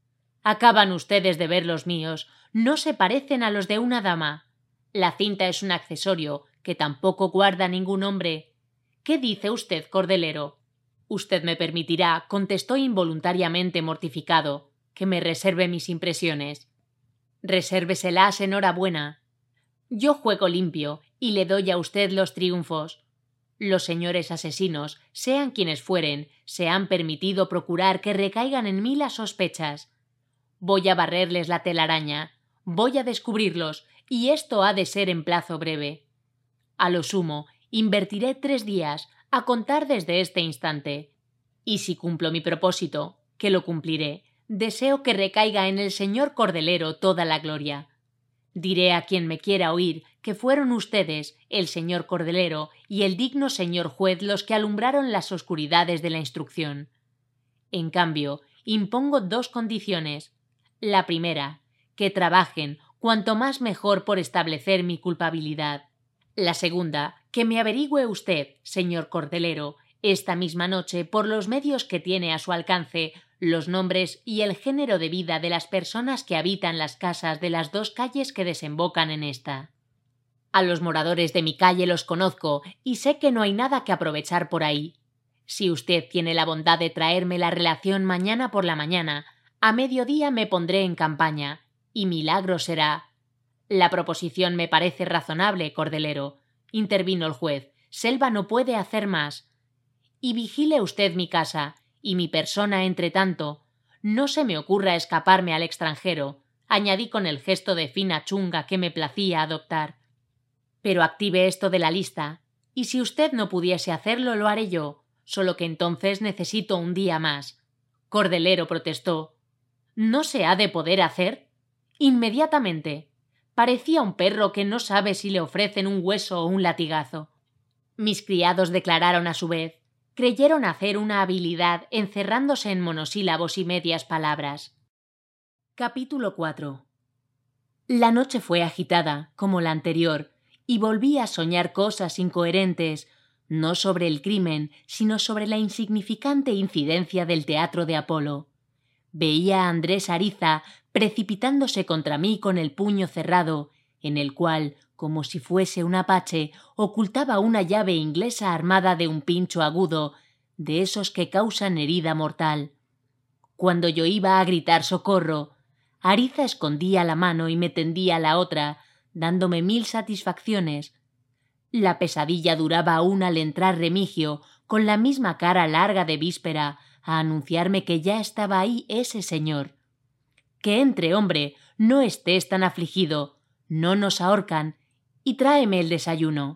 Acaban ustedes de ver los míos. No se parecen a los de una dama. La cinta es un accesorio que tampoco guarda ningún hombre. ¿Qué dice usted, Cordelero? Usted me permitirá, contestó involuntariamente mortificado, que me reserve mis impresiones. Resérveselas, enhorabuena. Yo juego limpio y le doy a usted los triunfos. Los señores asesinos, sean quienes fueren, se han permitido procurar que recaigan en mí las sospechas. Voy a barrerles la telaraña, voy a descubrirlos, y esto ha de ser en plazo breve. A lo sumo, invertiré tres días, a contar desde este instante. Y si cumplo mi propósito, que lo cumpliré, deseo que recaiga en el señor Cordelero toda la gloria. Diré a quien me quiera oír que fueron ustedes, el señor Cordelero y el digno señor juez, los que alumbraron las oscuridades de la instrucción. En cambio, impongo dos condiciones. La primera, que trabajen cuanto más mejor por establecer mi culpabilidad. La segunda, que me averigüe usted, señor Cordelero, esta misma noche, por los medios que tiene a su alcance, los nombres y el género de vida de las personas que habitan las casas de las dos calles que desembocan en esta. A los moradores de mi calle los conozco y sé que no hay nada que aprovechar por ahí. Si usted tiene la bondad de traerme la relación mañana por la mañana, a mediodía me pondré en campaña, y milagro será. La proposición me parece razonable, Cordelero, intervino el juez. Selva no puede hacer más. Y vigile usted mi casa y mi persona entre tanto. No se me ocurra escaparme al extranjero, añadí con el gesto de fina chunga que me placía adoptar. Pero active esto de la lista, y si usted no pudiese hacerlo, lo haré yo, solo que entonces necesito un día más. Cordelero protestó. ¿No se ha de poder hacer? Inmediatamente. Parecía un perro que no sabe si le ofrecen un hueso o un latigazo. Mis criados declararon a su vez. creyeron hacer una habilidad encerrándose en monosílabos y medias palabras. Capítulo cuatro. La noche fue agitada, como la anterior, y volví a soñar cosas incoherentes, no sobre el crimen, sino sobre la insignificante incidencia del teatro de Apolo. Veía a Andrés Ariza precipitándose contra mí con el puño cerrado, en el cual, como si fuese un apache, ocultaba una llave inglesa armada de un pincho agudo, de esos que causan herida mortal. Cuando yo iba a gritar socorro, Ariza escondía la mano y me tendía la otra, dándome mil satisfacciones. La pesadilla duraba aún al entrar Remigio, con la misma cara larga de víspera, a anunciarme que ya estaba ahí ese señor. Que entre, hombre, no estés tan afligido, no nos ahorcan, y tráeme el desayuno.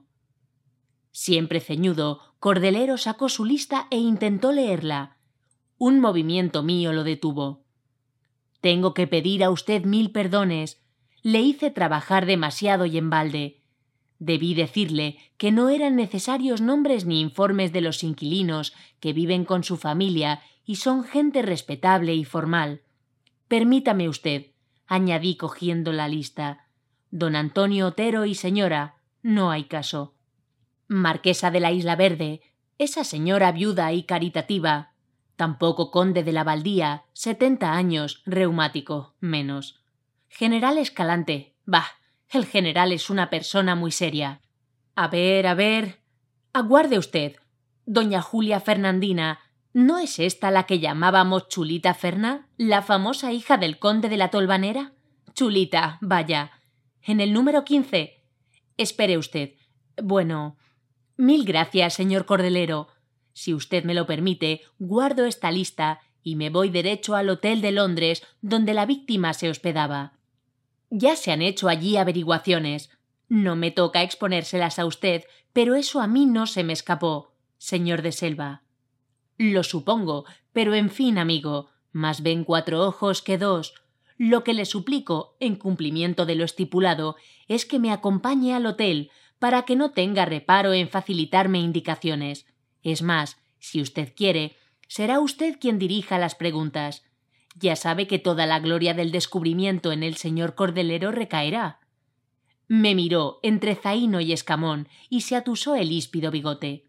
Siempre ceñudo, Cordelero sacó su lista e intentó leerla. Un movimiento mío lo detuvo. Tengo que pedir a usted mil perdones. Le hice trabajar demasiado y en balde. Debí decirle que no eran necesarios nombres ni informes de los inquilinos que viven con su familia y son gente respetable y formal. Permítame usted, añadí cogiendo la lista. Don Antonio Otero y señora, no hay caso. Marquesa de la Isla Verde, esa señora viuda y caritativa. Tampoco conde de la Baldía, setenta años, reumático, menos. General Escalante, bah, el general es una persona muy seria. A ver, a ver. Aguarde usted. Doña Julia Fernandina, ¿no es esta la que llamábamos Chulita Ferna, la famosa hija del conde de la Tolvanera? Chulita, vaya. En el número quince. Espere usted. Bueno, mil gracias, señor Cordelero. Si usted me lo permite, guardo esta lista y me voy derecho al Hotel de Londres donde la víctima se hospedaba. Ya se han hecho allí averiguaciones. No me toca exponérselas a usted, pero eso a mí no se me escapó, señor de Selva. Lo supongo, pero en fin, amigo, más ven cuatro ojos que dos. Lo que le suplico, en cumplimiento de lo estipulado, es que me acompañe al hotel para que no tenga reparo en facilitarme indicaciones. Es más, si usted quiere, será usted quien dirija las preguntas. Ya sabe que toda la gloria del descubrimiento en el señor Cordelero recaerá. Me miró entre zaino y escamón y se atusó el híspido bigote.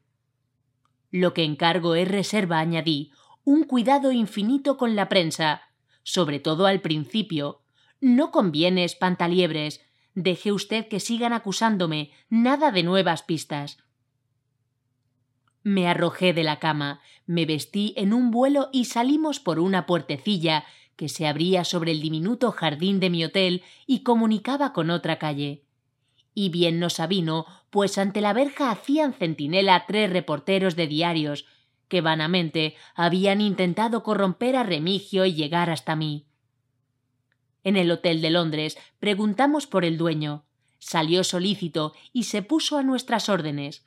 Lo que encargo es reserva, añadí, un cuidado infinito con la prensa, sobre todo al principio. No conviene espantaliebres. Deje usted que sigan acusándome, nada de nuevas pistas. Me arrojé de la cama, me vestí en un vuelo y salimos por una puertecilla que se abría sobre el diminuto jardín de mi hotel y comunicaba con otra calle. Y bien nos avino, pues ante la verja hacían centinela tres reporteros de diarios, que vanamente habían intentado corromper a Remigio y llegar hasta mí. En el Hotel de Londres preguntamos por el dueño. Salió solícito y se puso a nuestras órdenes.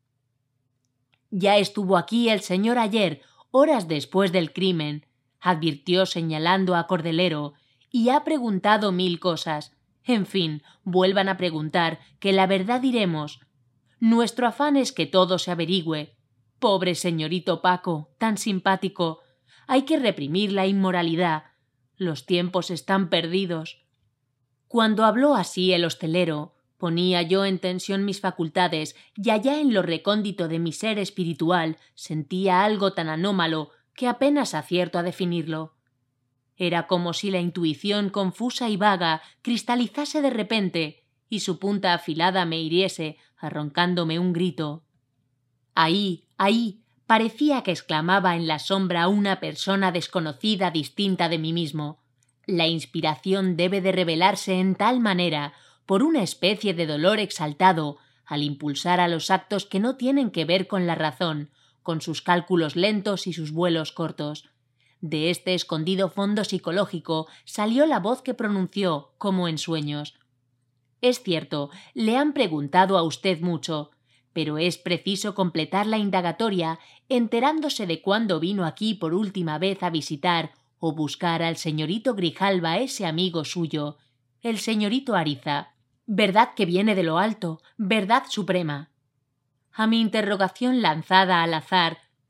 Ya estuvo aquí el señor ayer, horas después del crimen, advirtió señalando a Cordelero, y ha preguntado mil cosas. En fin, vuelvan a preguntar, que la verdad diremos. Nuestro afán es que todo se averigüe. Pobre señorito Paco, tan simpático. Hay que reprimir la inmoralidad. Los tiempos están perdidos. Cuando habló así el hostelero, ponía yo en tensión mis facultades y allá en lo recóndito de mi ser espiritual sentía algo tan anómalo que apenas acierto a definirlo. Era como si la intuición confusa y vaga cristalizase de repente y su punta afilada me hiriese, arroncándome un grito. Ahí, ahí, parecía que exclamaba en la sombra una persona desconocida distinta de mí mismo. La inspiración debe de revelarse en tal manera, por una especie de dolor exaltado, al impulsar a los actos que no tienen que ver con la razón, con sus cálculos lentos y sus vuelos cortos. De este escondido fondo psicológico salió la voz que pronunció, como en sueños. Es cierto, le han preguntado a usted mucho, pero es preciso completar la indagatoria enterándose de cuándo vino aquí por última vez a visitar o buscar al señorito Grijalva, ese amigo suyo, el señorito Ariza. Verdad que viene de lo alto, verdad suprema. A mi interrogación lanzada al azar,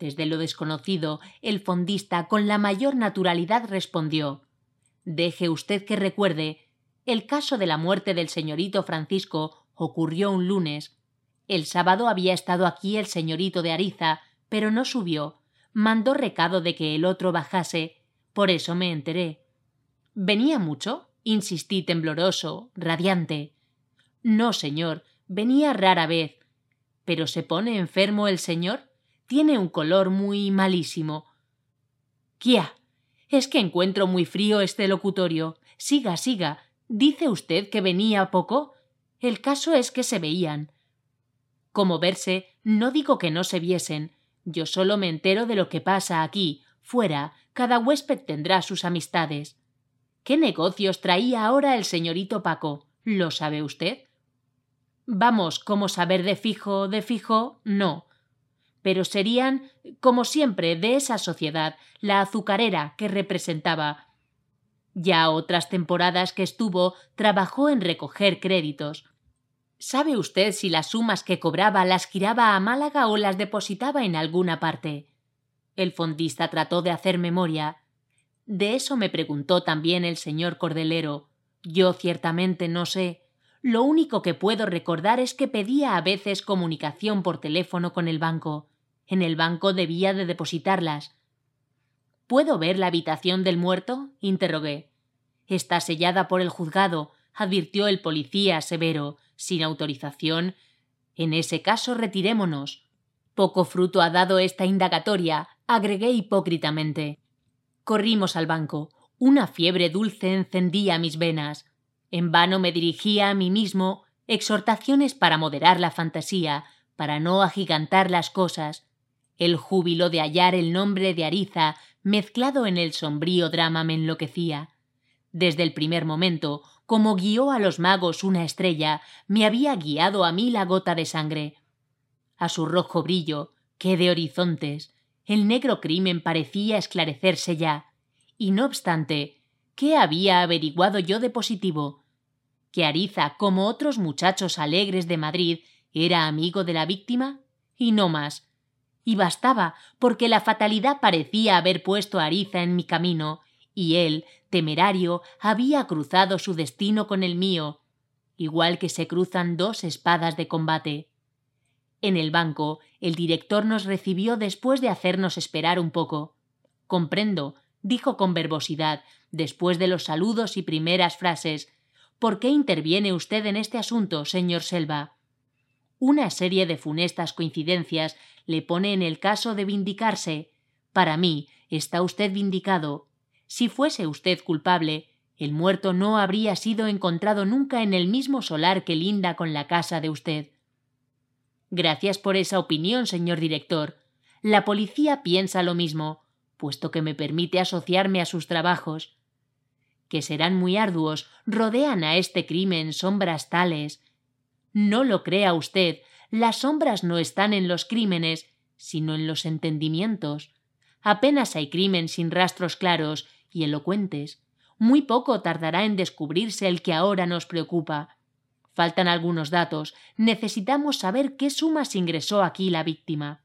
Desde lo desconocido, el fondista con la mayor naturalidad respondió: «Deje usted que recuerde, el caso de la muerte del señorito Francisco ocurrió un lunes. El sábado había estado aquí el señorito de Ariza, pero no subió. Mandó recado de que el otro bajase. Por eso me enteré». «¿Venía mucho?», insistí tembloroso, radiante. «No, señor, venía rara vez». «¿Pero se pone enfermo el señor? Tiene un color muy malísimo». «¡Quia! Es que encuentro muy frío este locutorio. Siga, siga. ¿Dice usted que venía poco? El caso es que se veían». «Como verse, no digo que no se viesen. Yo solo me entero de lo que pasa aquí. Fuera, cada huésped tendrá sus amistades». «¿Qué negocios traía ahora el señorito Paco? ¿Lo sabe usted?» «Vamos, como saber de fijo, de fijo, no. Pero serían, como siempre, de esa sociedad, la azucarera que representaba. Ya otras temporadas que estuvo, trabajó en recoger créditos. ¿Sabe usted si las sumas que cobraba las giraba a Málaga o las depositaba en alguna parte?» El fondista trató de hacer memoria. «De eso me preguntó también el señor Cordelero. Yo ciertamente no sé. Lo único que puedo recordar es que pedía a veces comunicación por teléfono con el banco. En el banco debía de depositarlas». «¿Puedo ver la habitación del muerto?», interrogué. «Está sellada por el juzgado», advirtió el policía severo, sin autorización. «En ese caso retirémonos». «Poco fruto ha dado esta indagatoria», agregué hipócritamente. Corrimos al banco. Una fiebre dulce encendía mis venas. En vano me dirigía a mí mismo exhortaciones para moderar la fantasía, para no agigantar las cosas. El júbilo de hallar el nombre de Ariza mezclado en el sombrío drama me enloquecía. Desde el primer momento, como guió a los magos una estrella, me había guiado a mí la gota de sangre. A su rojo brillo, qué de horizontes, el negro crimen parecía esclarecerse ya. Y no obstante, ¿qué había averiguado yo de positivo? ¿Que Ariza, como otros muchachos alegres de Madrid, era amigo de la víctima? Y no más. Y bastaba, porque la fatalidad parecía haber puesto a Ariza en mi camino, y él, temerario, había cruzado su destino con el mío, igual que se cruzan dos espadas de combate. En el banco, el director nos recibió después de hacernos esperar un poco. «Comprendo», dijo con verbosidad, después de los saludos y primeras frases. «¿Por qué interviene usted en este asunto, señor Selva?» Una serie de funestas coincidencias le pone en el caso de vindicarse. Para mí, está usted vindicado. Si fuese usted culpable, el muerto no habría sido encontrado nunca en el mismo solar que linda con la casa de usted. Gracias por esa opinión, señor director. La policía piensa lo mismo, puesto que me permite asociarme a sus trabajos. Que serán muy arduos, rodean a este crimen sombras tales. No lo crea usted, las sombras no están en los crímenes, sino en los entendimientos. Apenas hay crimen sin rastros claros y elocuentes. Muy poco tardará en descubrirse el que ahora nos preocupa. Faltan algunos datos. Necesitamos saber qué sumas ingresó aquí la víctima.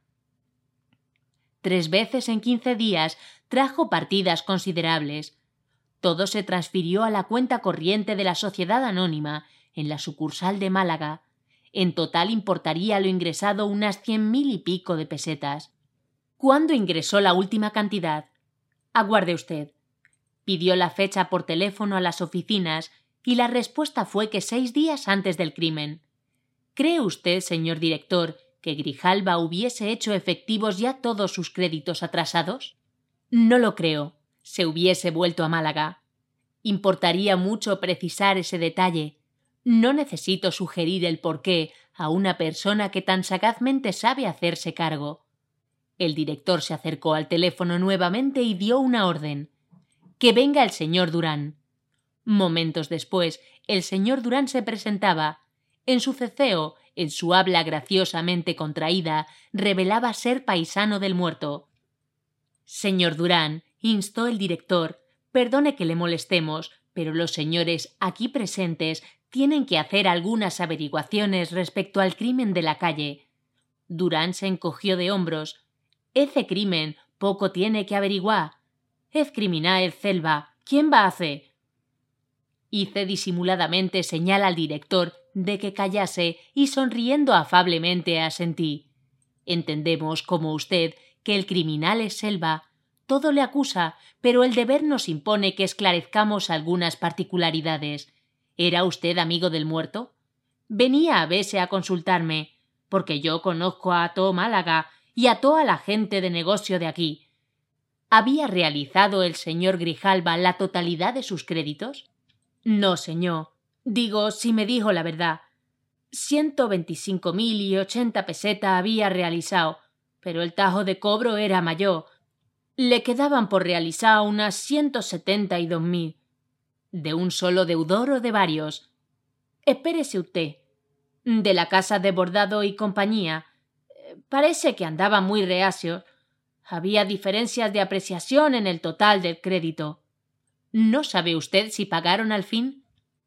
Tres veces en quince días trajo partidas considerables. Todo se transfirió a la cuenta corriente de la Sociedad Anónima, en la sucursal de Málaga. En total importaría lo ingresado unas cien mil y pico de pesetas. ¿Cuándo ingresó la última cantidad? Aguarde usted. Pidió la fecha por teléfono a las oficinas y la respuesta fue que seis días antes del crimen. ¿Cree usted, señor director, que Grijalba hubiese hecho efectivos ya todos sus créditos atrasados? No lo creo. Se hubiese vuelto a Málaga. Importaría mucho precisar ese detalle. No necesito sugerir el porqué a una persona que tan sagazmente sabe hacerse cargo. El director se acercó al teléfono nuevamente y dio una orden. «Que venga el señor Durán». Momentos después, el señor Durán se presentaba. En su ceceo, en su habla graciosamente contraída, revelaba ser paisano del muerto. «Señor Durán», instó el director, «perdone que le molestemos, pero los señores aquí presentes tienen que hacer algunas averiguaciones respecto al crimen de la calle». Durán se encogió de hombros. Ese crimen poco tiene que averiguar. Es criminal el Selva. ¿Quién va a hacer? Hice disimuladamente señal al director de que callase y sonriendo afablemente asentí. Entendemos, como usted, que el criminal es Selva. Todo le acusa, pero el deber nos impone que esclarezcamos algunas particularidades. ¿Era usted amigo del muerto? Venía a verse a consultarme, porque yo conozco a todo Málaga y a toda la gente de negocio de aquí. ¿Había realizado el señor Grijalva la totalidad de sus créditos? No, señor. Digo, si me dijo la verdad. Ciento veinticinco mil y ochenta pesetas había realizado, pero el tajo de cobro era mayor. Le quedaban por realizar unas ciento setenta y dos mil. ¿De un solo deudor o de varios? Espérese usted. De la casa de Bordado y compañía. Parece que andaba muy reacio. Había diferencias de apreciación en el total del crédito. ¿No sabe usted si pagaron al fin?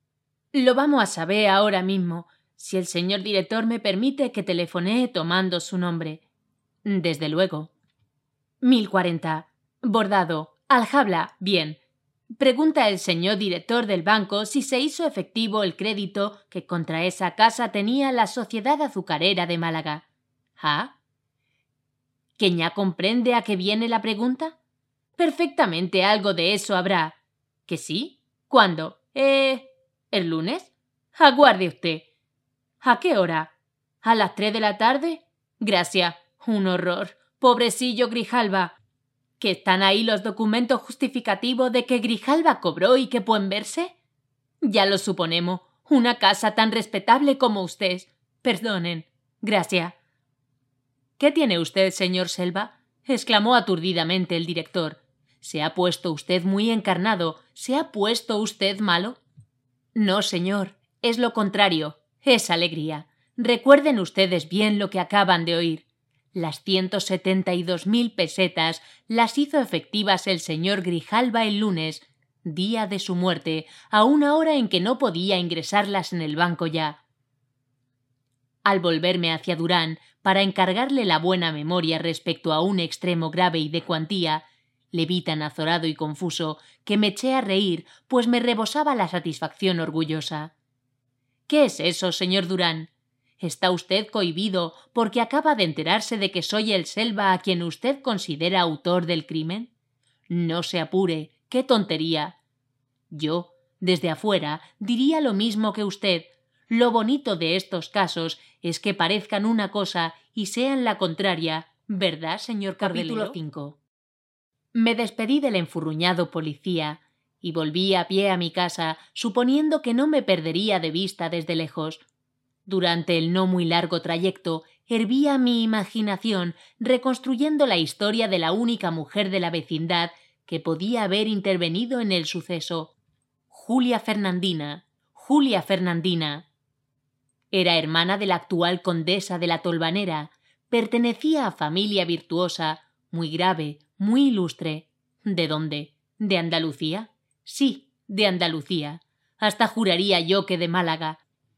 Lo vamos a saber ahora mismo, si el señor director me permite que telefonee tomando su nombre. Desde luego. Mil cuarenta. Bordado. Aljabla. Bien. Pregunta el señor director del banco si se hizo efectivo el crédito que contra esa casa tenía la Sociedad Azucarera de Málaga. ¿Ah? ¿Que ya comprende a qué viene la pregunta? Perfectamente algo de eso habrá. ¿Que sí? ¿Cuándo? Eh... ¿El lunes? Aguarde usted. ¿A qué hora? ¿A las tres de la tarde? Gracias. Un horror. Pobrecillo Grijalva. ¿Que están ahí los documentos justificativos de que Grijalva cobró y que pueden verse? Ya lo suponemos. Una casa tan respetable como usted. Perdonen. Gracias. ¿Qué tiene usted, señor Selva? Exclamó aturdidamente el director. ¿Se ha puesto usted muy encarnado? ¿Se ha puesto usted malo? No, señor. Es lo contrario. Es alegría. Recuerden ustedes bien lo que acaban de oír. Las ciento setenta y dos mil pesetas las hizo efectivas el señor Grijalva el lunes, día de su muerte, a una hora en que no podía ingresarlas en el banco ya. Al volverme hacia Durán para encargarle la buena memoria respecto a un extremo grave y de cuantía, le vi tan azorado y confuso que me eché a reír, pues me rebosaba la satisfacción orgullosa. ¿Qué es eso, señor Durán? ¿Está usted cohibido porque acaba de enterarse de que soy el Selva a quien usted considera autor del crimen? No se apure, qué tontería. Yo, desde afuera, diría lo mismo que usted. Lo bonito de estos casos es que parezcan una cosa y sean la contraria, ¿verdad, señor Cardelero? Capítulo cinco. Me despedí del enfurruñado policía y volví a pie a mi casa, suponiendo que no me perdería de vista desde lejos. Durante el no muy largo trayecto, hervía mi imaginación reconstruyendo la historia de la única mujer de la vecindad que podía haber intervenido en el suceso. Julia Fernandina. Julia Fernandina. Era hermana de la actual condesa de la Tolvanera. Pertenecía a familia virtuosa, muy grave, muy ilustre. ¿De dónde? ¿De Andalucía? Sí, de Andalucía. Hasta juraría yo que de Málaga.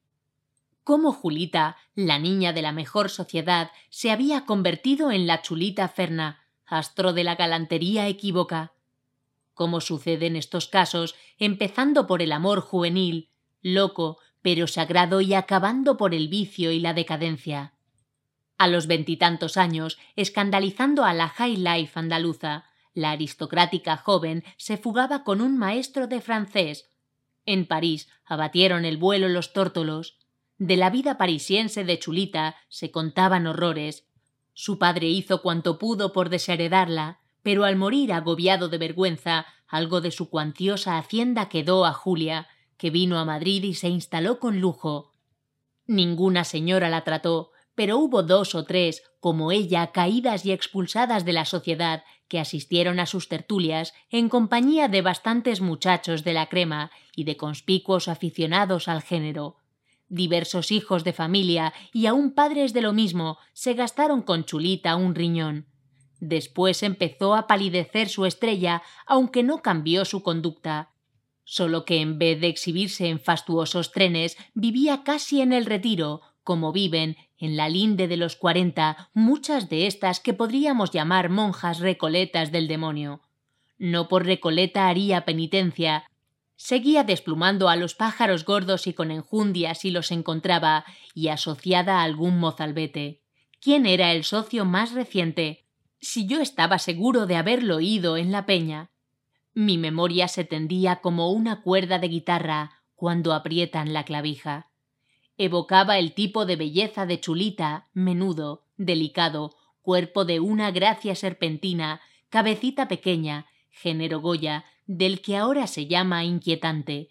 Cómo Julita, la niña de la mejor sociedad, se había convertido en la chulita Ferna, astro de la galantería equívoca. Como sucede en estos casos, empezando por el amor juvenil, loco, pero sagrado, y acabando por el vicio y la decadencia. A los veintitantos años, escandalizando a la high life andaluza, la aristocrática joven se fugaba con un maestro de francés. En París abatieron el vuelo los tórtolos. De la vida parisiense de Chulita se contaban horrores. Su padre hizo cuanto pudo por desheredarla, pero al morir agobiado de vergüenza, algo de su cuantiosa hacienda quedó a Julia, que vino a Madrid y se instaló con lujo. Ninguna señora la trató, pero hubo dos o tres, como ella, caídas y expulsadas de la sociedad, que asistieron a sus tertulias en compañía de bastantes muchachos de la crema y de conspicuos aficionados al género. Diversos hijos de familia y aun padres de lo mismo se gastaron con Chulita un riñón. Después empezó a palidecer su estrella, aunque no cambió su conducta. Solo que en vez de exhibirse en fastuosos trenes, vivía casi en el retiro, como viven en la linde de los cuarenta, muchas de estas que podríamos llamar monjas recoletas del demonio. No por Recoleta haría penitencia. Seguía desplumando a los pájaros gordos y con enjundia si los encontraba, y asociada a algún mozalbete. ¿Quién era el socio más reciente? Si yo estaba seguro de haberlo oído en la peña. Mi memoria se tendía como una cuerda de guitarra cuando aprietan la clavija. Evocaba el tipo de belleza de Chulita, menudo, delicado, cuerpo de una gracia serpentina, cabecita pequeña, género Goya, del que ahora se llama inquietante.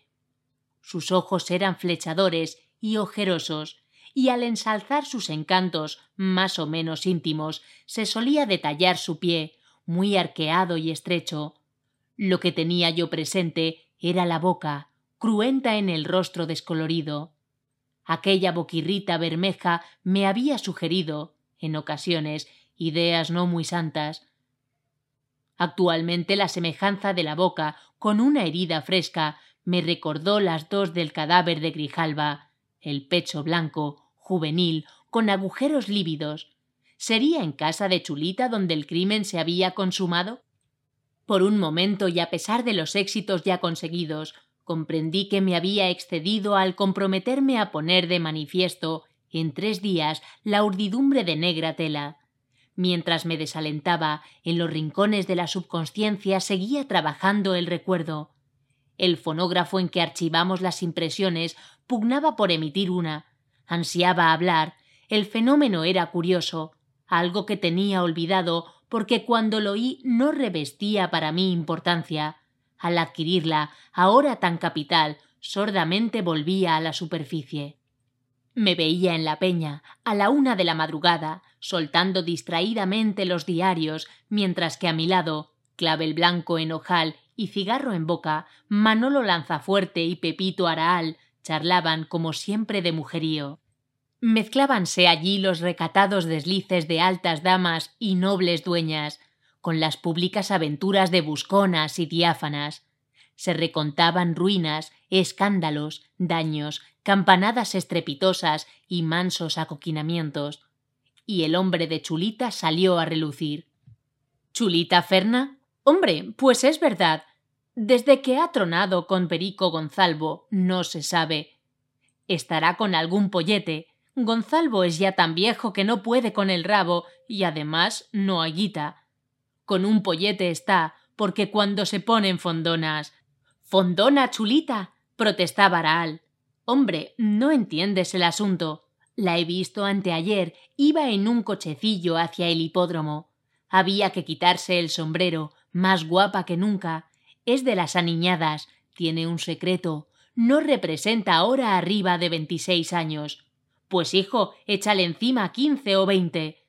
Sus ojos eran flechadores y ojerosos, y al ensalzar sus encantos más o menos íntimos, se solía detallar su pie, muy arqueado y estrecho. Lo que tenía yo presente era la boca, cruenta en el rostro descolorido. Aquella boquirrita bermeja me había sugerido, en ocasiones, ideas no muy santas. Actualmente la semejanza de la boca con una herida fresca me recordó las dos del cadáver de Grijalba, el pecho blanco, juvenil, con agujeros lívidos. ¿Sería en casa de Chulita donde el crimen se había consumado? Por un momento, y a pesar de los éxitos ya conseguidos, comprendí que me había excedido al comprometerme a poner de manifiesto, en tres días, la urdidumbre de negra tela. Mientras me desalentaba, en los rincones de la subconsciencia seguía trabajando el recuerdo. El fonógrafo en que archivamos las impresiones pugnaba por emitir una. Ansiaba hablar. El fenómeno era curioso, algo que tenía olvidado porque cuando lo oí no revestía para mí importancia. Al adquirirla, ahora tan capital, sordamente volvía a la superficie. Me veía en la peña, a la una de la madrugada, soltando distraídamente los diarios, mientras que a mi lado, clavel blanco en ojal y cigarro en boca, Manolo Lanzafuerte y Pepito Araal charlaban como siempre de mujerío. Mezclábanse allí los recatados deslices de altas damas y nobles dueñas, con las públicas aventuras de busconas y diáfanas. Se recontaban ruinas, escándalos, daños, campanadas estrepitosas y mansos acoquinamientos. Y el hombre de Chulita salió a relucir. ¿Chulita Ferna? Hombre, pues es verdad. Desde que ha tronado con Perico Gonzalvo, no se sabe. Estará con algún pollete. Gonzalvo es ya tan viejo que no puede con el rabo y además no hay guita. Con un pollete está, porque cuando se ponen fondonas... —¡Fondona, Chulita! —protestaba Araal. —Hombre, no entiendes el asunto. La he visto anteayer, iba en un cochecillo hacia el hipódromo. Había que quitarse el sombrero, más guapa que nunca. Es de las aniñadas, tiene un secreto. No representa ahora arriba de veintiséis años. Pues hijo, échale encima quince o veinte.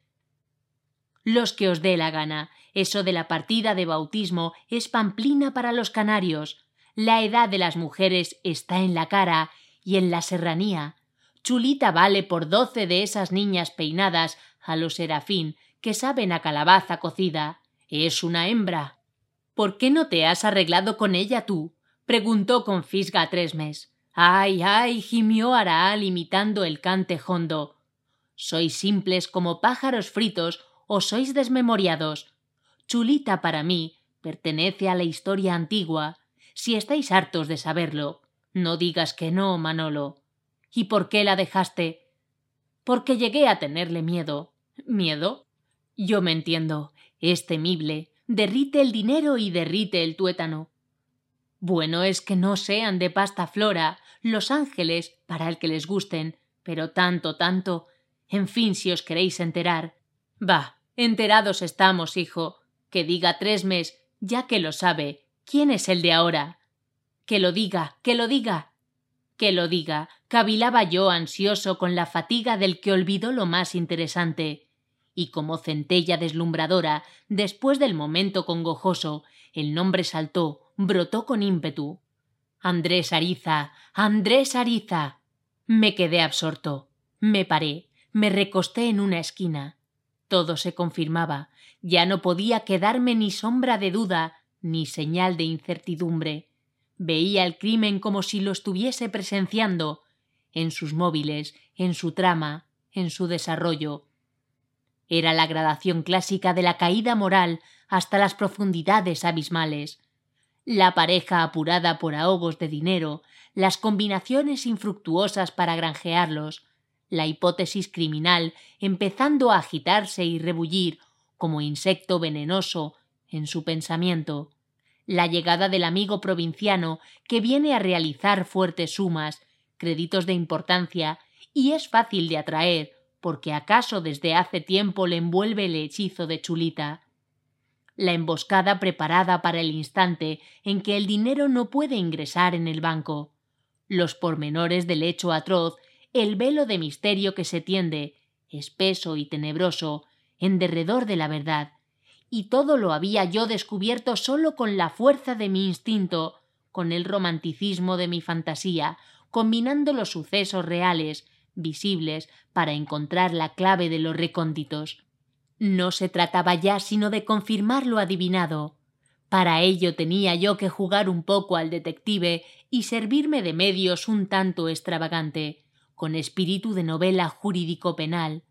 Los que os dé la gana. Eso de la partida de bautismo es pamplina para los canarios. La edad de las mujeres está en la cara y en la serranía. Chulita vale por doce de esas niñas peinadas a lo Serafín que saben a calabaza cocida. Es una hembra. —¿Por qué no te has arreglado con ella tú? —preguntó con fisga Tresmes. —¡Ay, ay! —gimió Araal imitando el cante jondo. —¿Sois simples como pájaros fritos o sois desmemoriados? Chulita para mí pertenece a la historia antigua. Si estáis hartos de saberlo, no digas que no, Manolo. ¿Y por qué la dejaste? Porque llegué a tenerle miedo. ¿Miedo? Yo me entiendo. Es temible. Derrite el dinero y derrite el tuétano. Bueno es que no sean de pasta flora, Los Ángeles, para el que les gusten, pero tanto, tanto. En fin, si os queréis enterar. Bah, enterados estamos, hijo. Que diga Tresmes, ya que lo sabe. ¿Quién es el de ahora? Que lo diga, que lo diga. Que lo diga, cavilaba yo ansioso con la fatiga del que olvidó lo más interesante. Y como centella deslumbradora, después del momento congojoso, el nombre saltó, brotó con ímpetu. Andrés Ariza, Andrés Ariza. Me quedé absorto. Me paré, me recosté en una esquina. Todo se confirmaba. Ya no podía quedarme ni sombra de duda, ni señal de incertidumbre. Veía el crimen como si lo estuviese presenciando, en sus móviles, en su trama, en su desarrollo. Era la gradación clásica de la caída moral hasta las profundidades abismales. La pareja apurada por ahogos de dinero, las combinaciones infructuosas para granjearlos, la hipótesis criminal empezando a agitarse y rebullir como insecto venenoso en su pensamiento, la llegada del amigo provinciano que viene a realizar fuertes sumas, créditos de importancia, y es fácil de atraer porque acaso desde hace tiempo le envuelve el hechizo de Chulita. La emboscada preparada para el instante en que el dinero no puede ingresar en el banco, los pormenores del hecho atroz, el velo de misterio que se tiende, espeso y tenebroso, en derredor de la verdad, y todo lo había yo descubierto solo con la fuerza de mi instinto, con el romanticismo de mi fantasía, combinando los sucesos reales, visibles, para encontrar la clave de los recónditos. No se trataba ya sino de confirmar lo adivinado. Para ello tenía yo que jugar un poco al detective y servirme de medios un tanto extravagante, con espíritu de novela jurídico-penal.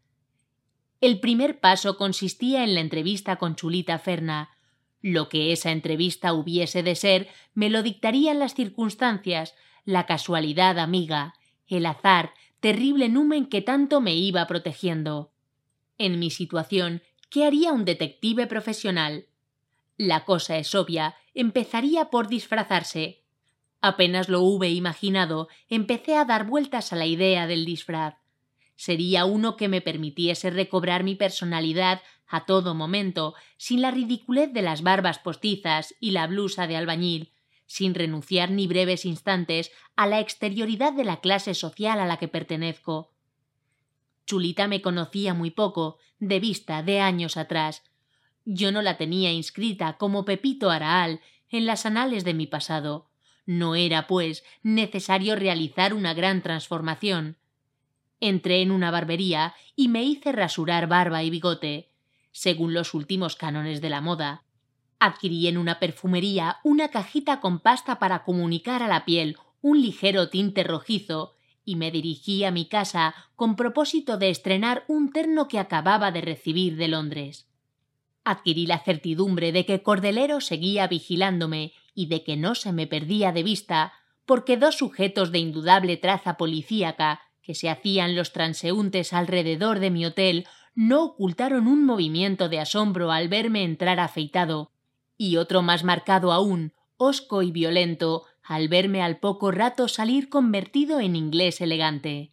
El primer paso consistía en la entrevista con Chulita Ferna. Lo que esa entrevista hubiese de ser me lo dictarían las circunstancias, la casualidad amiga, el azar, terrible numen que tanto me iba protegiendo. En mi situación, ¿qué haría un detective profesional? La cosa es obvia, empezaría por disfrazarse. Apenas lo hube imaginado, empecé a dar vueltas a la idea del disfraz. Sería uno que me permitiese recobrar mi personalidad a todo momento, sin la ridiculez de las barbas postizas y la blusa de albañil, sin renunciar ni breves instantes a la exterioridad de la clase social a la que pertenezco. Chulita me conocía muy poco, de vista de años atrás. Yo no la tenía inscrita como Pepito Araal en las anales de mi pasado. No era, pues, necesario realizar una gran transformación. Entré en una barbería y me hice rasurar barba y bigote, según los últimos cánones de la moda. Adquirí en una perfumería una cajita con pasta para comunicar a la piel un ligero tinte rojizo y me dirigí a mi casa con propósito de estrenar un terno que acababa de recibir de Londres. Adquirí la certidumbre de que Cordelero seguía vigilándome y de que no se me perdía de vista, porque dos sujetos de indudable traza policíaca que se hacían los transeúntes alrededor de mi hotel no ocultaron un movimiento de asombro al verme entrar afeitado, y otro más marcado aún, hosco y violento, al verme al poco rato salir convertido en inglés elegante.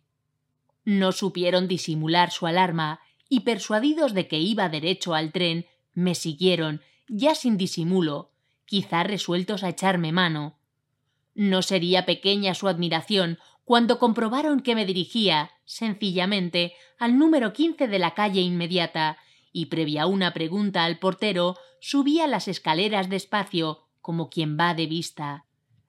No supieron disimular su alarma, y persuadidos de que iba derecho al tren, me siguieron, ya sin disimulo, quizá resueltos a echarme mano. No sería pequeña su admiración cuando comprobaron que me dirigía, sencillamente, al número quince de la calle inmediata, y previa una pregunta al portero, subía las escaleras despacio, como quien va de vista.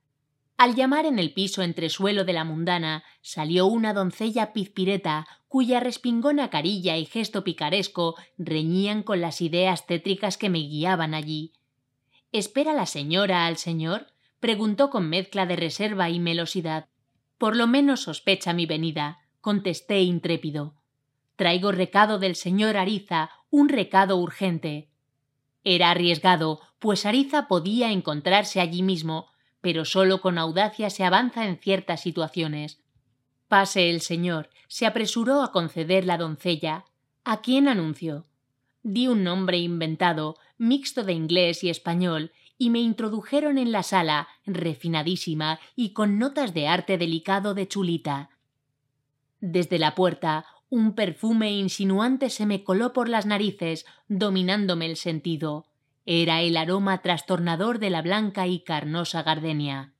Al llamar en el piso entresuelo de la mundana, salió una doncella pizpireta, cuya respingona carilla y gesto picaresco reñían con las ideas tétricas que me guiaban allí. ¿Espera la señora al señor?, preguntó con mezcla de reserva y melosidad. Por lo menos sospecha mi venida, contesté intrépido. Traigo recado del señor Ariza, un recado urgente. Era arriesgado, pues Ariza podía encontrarse allí mismo, pero solo con audacia se avanza en ciertas situaciones. Pase el señor, se apresuró a conceder la doncella. ¿A quién anunció? Di un nombre inventado, mixto de inglés y español, y me introdujeron en la sala, refinadísima y con notas de arte delicado de Chulita. Desde la puerta, un perfume insinuante se me coló por las narices, dominándome el sentido. Era el aroma trastornador de la blanca y carnosa gardenia.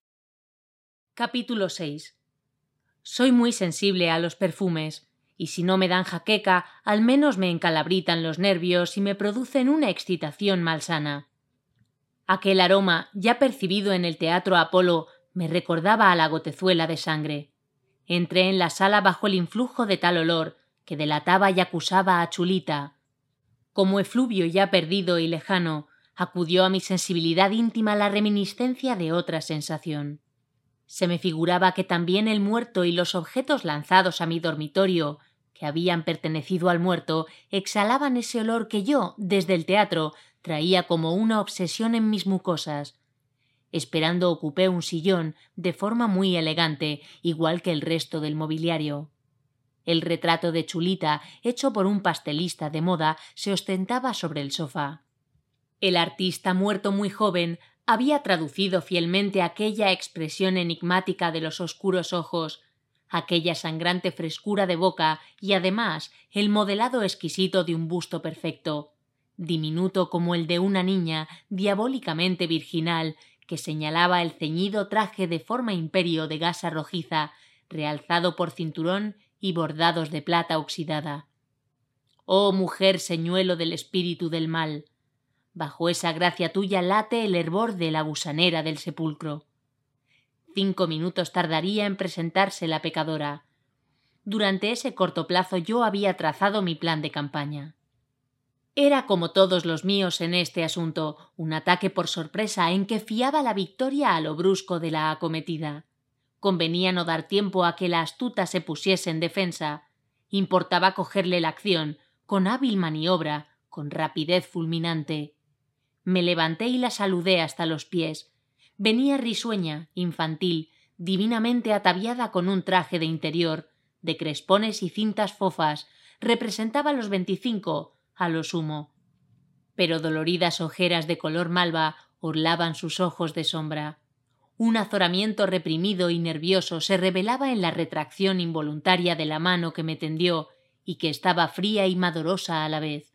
Capítulo seis. Soy muy sensible a los perfumes, y si no me dan jaqueca, al menos me encalabritan los nervios y me producen una excitación malsana. Aquel aroma, ya percibido en el teatro Apolo, me recordaba a la gotezuela de sangre. Entré en la sala bajo el influjo de tal olor, que delataba y acusaba a Chulita. Como efluvio ya perdido y lejano, acudió a mi sensibilidad íntima la reminiscencia de otra sensación. Se me figuraba que también el muerto y los objetos lanzados a mi dormitorio, que habían pertenecido al muerto, exhalaban ese olor que yo, desde el teatro, traía como una obsesión en mis mucosas. Esperando ocupé un sillón de forma muy elegante, igual que el resto del mobiliario. El retrato de Chulita, hecho por un pastelista de moda, se ostentaba sobre el sofá. El artista, muerto muy joven, había traducido fielmente aquella expresión enigmática de los oscuros ojos, aquella sangrante frescura de boca y, además, el modelado exquisito de un busto perfecto, diminuto como el de una niña, diabólicamente virginal, que señalaba el ceñido traje de forma imperio de gasa rojiza, realzado por cinturón y bordados de plata oxidada. Oh mujer señuelo del espíritu del mal, bajo esa gracia tuya late el hervor de la gusanera del sepulcro. Cinco minutos tardaría en presentarse la pecadora. Durante ese corto plazo yo había trazado mi plan de campaña. Era, como todos los míos en este asunto, un ataque por sorpresa en que fiaba la victoria a lo brusco de la acometida. Convenía no dar tiempo a que la astuta se pusiese en defensa. Importaba cogerle la acción, con hábil maniobra, con rapidez fulminante. Me levanté y la saludé hasta los pies. Venía risueña, infantil, divinamente ataviada con un traje de interior, de crespones y cintas fofas. Representaba los veinticinco, a lo sumo. Pero doloridas ojeras de color malva orlaban sus ojos de sombra. Un azoramiento reprimido y nervioso se revelaba en la retracción involuntaria de la mano que me tendió y que estaba fría y madorosa a la vez.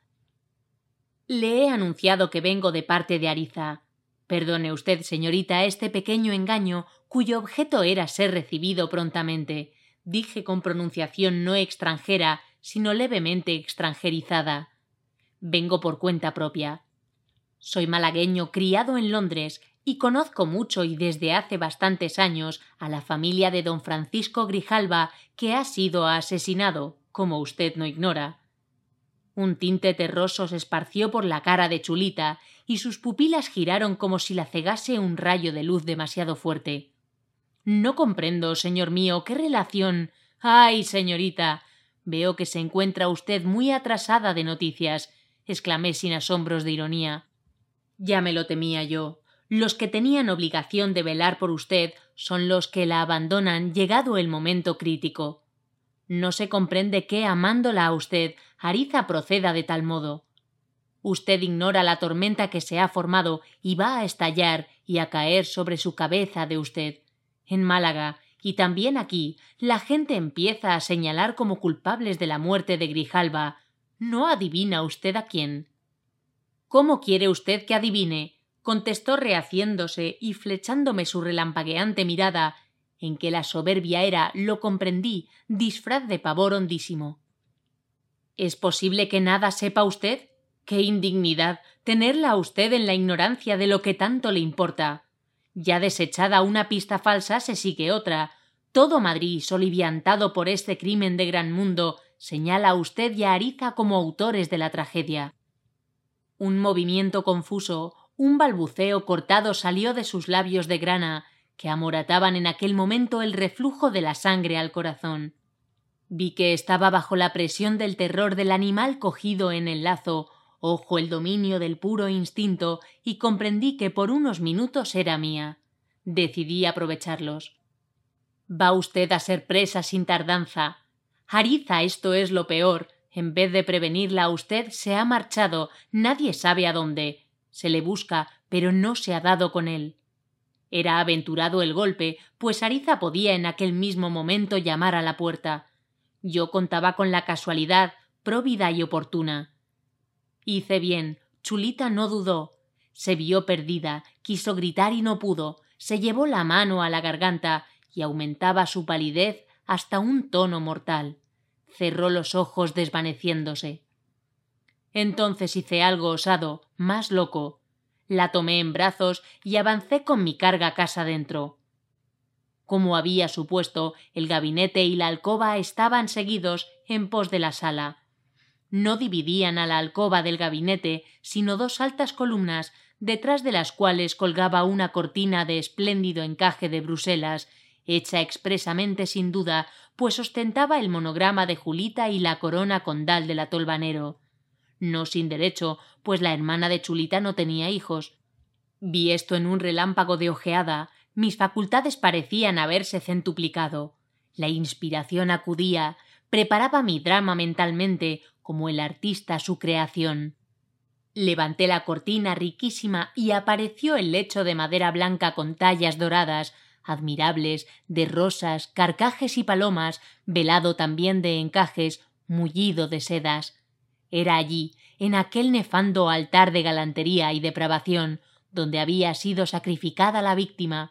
Le he anunciado que vengo de parte de Ariza. Perdone usted, señorita, este pequeño engaño, cuyo objeto era ser recibido prontamente. Dije con pronunciación no extranjera, sino levemente extranjerizada. Vengo por cuenta propia. Soy malagueño criado en Londres y conozco mucho y desde hace bastantes años a la familia de don Francisco Grijalva, que ha sido asesinado, como usted no ignora. Un tinte terroso se esparció por la cara de Chulita y sus pupilas giraron como si la cegase un rayo de luz demasiado fuerte. No comprendo, señor mío, qué relación. ¡Ay, señorita! Veo que se encuentra usted muy atrasada de noticias, exclamé sin asombros de ironía. Ya me lo temía yo. Los que tenían obligación de velar por usted son los que la abandonan llegado el momento crítico. No se comprende que, amándola a usted, Ariza proceda de tal modo. Usted ignora la tormenta que se ha formado y va a estallar y a caer sobre su cabeza de usted. En Málaga, y también aquí, la gente empieza a señalar como culpables de la muerte de Grijalva. ¿No adivina usted a quién? ¿Cómo quiere usted que adivine? Contestó rehaciéndose y flechándome su relampagueante mirada, en que la soberbia era, lo comprendí, disfraz de pavor hondísimo. ¿Es posible que nada sepa usted? ¡Qué indignidad tenerla a usted en la ignorancia de lo que tanto le importa! Ya desechada una pista falsa se sigue otra. Todo Madrid, soliviantado por este crimen de gran mundo, señala a usted y a Ariza como autores de la tragedia. Un movimiento confuso, un balbuceo cortado salió de sus labios de grana, que amorataban en aquel momento el reflujo de la sangre al corazón. Vi que estaba bajo la presión del terror del animal cogido en el lazo, ojo el dominio del puro instinto, y comprendí que por unos minutos era mía. Decidí aprovecharlos. Va usted a ser presa sin tardanza. Ariza, esto es lo peor. En vez de prevenirla a usted, se ha marchado, nadie sabe a dónde. Se le busca, pero no se ha dado con él. Era aventurado el golpe, pues Ariza podía en aquel mismo momento llamar a la puerta. Yo contaba con la casualidad, próvida y oportuna. Hice bien. Chulita no dudó. Se vio perdida, quiso gritar y no pudo. Se llevó la mano a la garganta y aumentaba su palidez hasta un tono mortal. Cerró los ojos desvaneciéndose. Entonces hice algo osado, más loco. La tomé en brazos y avancé con mi carga casa dentro. Como había supuesto, el gabinete y la alcoba estaban seguidos en pos de la sala. No dividían a la alcoba del gabinete sino dos altas columnas, detrás de las cuales colgaba una cortina de espléndido encaje de Bruselas, hecha expresamente sin duda, pues ostentaba el monograma de Julita y la corona condal de la Tolvanero. No sin derecho, pues la hermana de Chulita no tenía hijos. Vi esto en un relámpago de ojeada, mis facultades parecían haberse centuplicado. La inspiración acudía, preparaba mi drama mentalmente, como el artista su creación. Levanté la cortina riquísima y apareció el lecho de madera blanca con tallas doradas, admirables, de rosas, carcajes y palomas, velado también de encajes, mullido de sedas. Era allí, en aquel nefando altar de galantería y depravación, donde había sido sacrificada la víctima.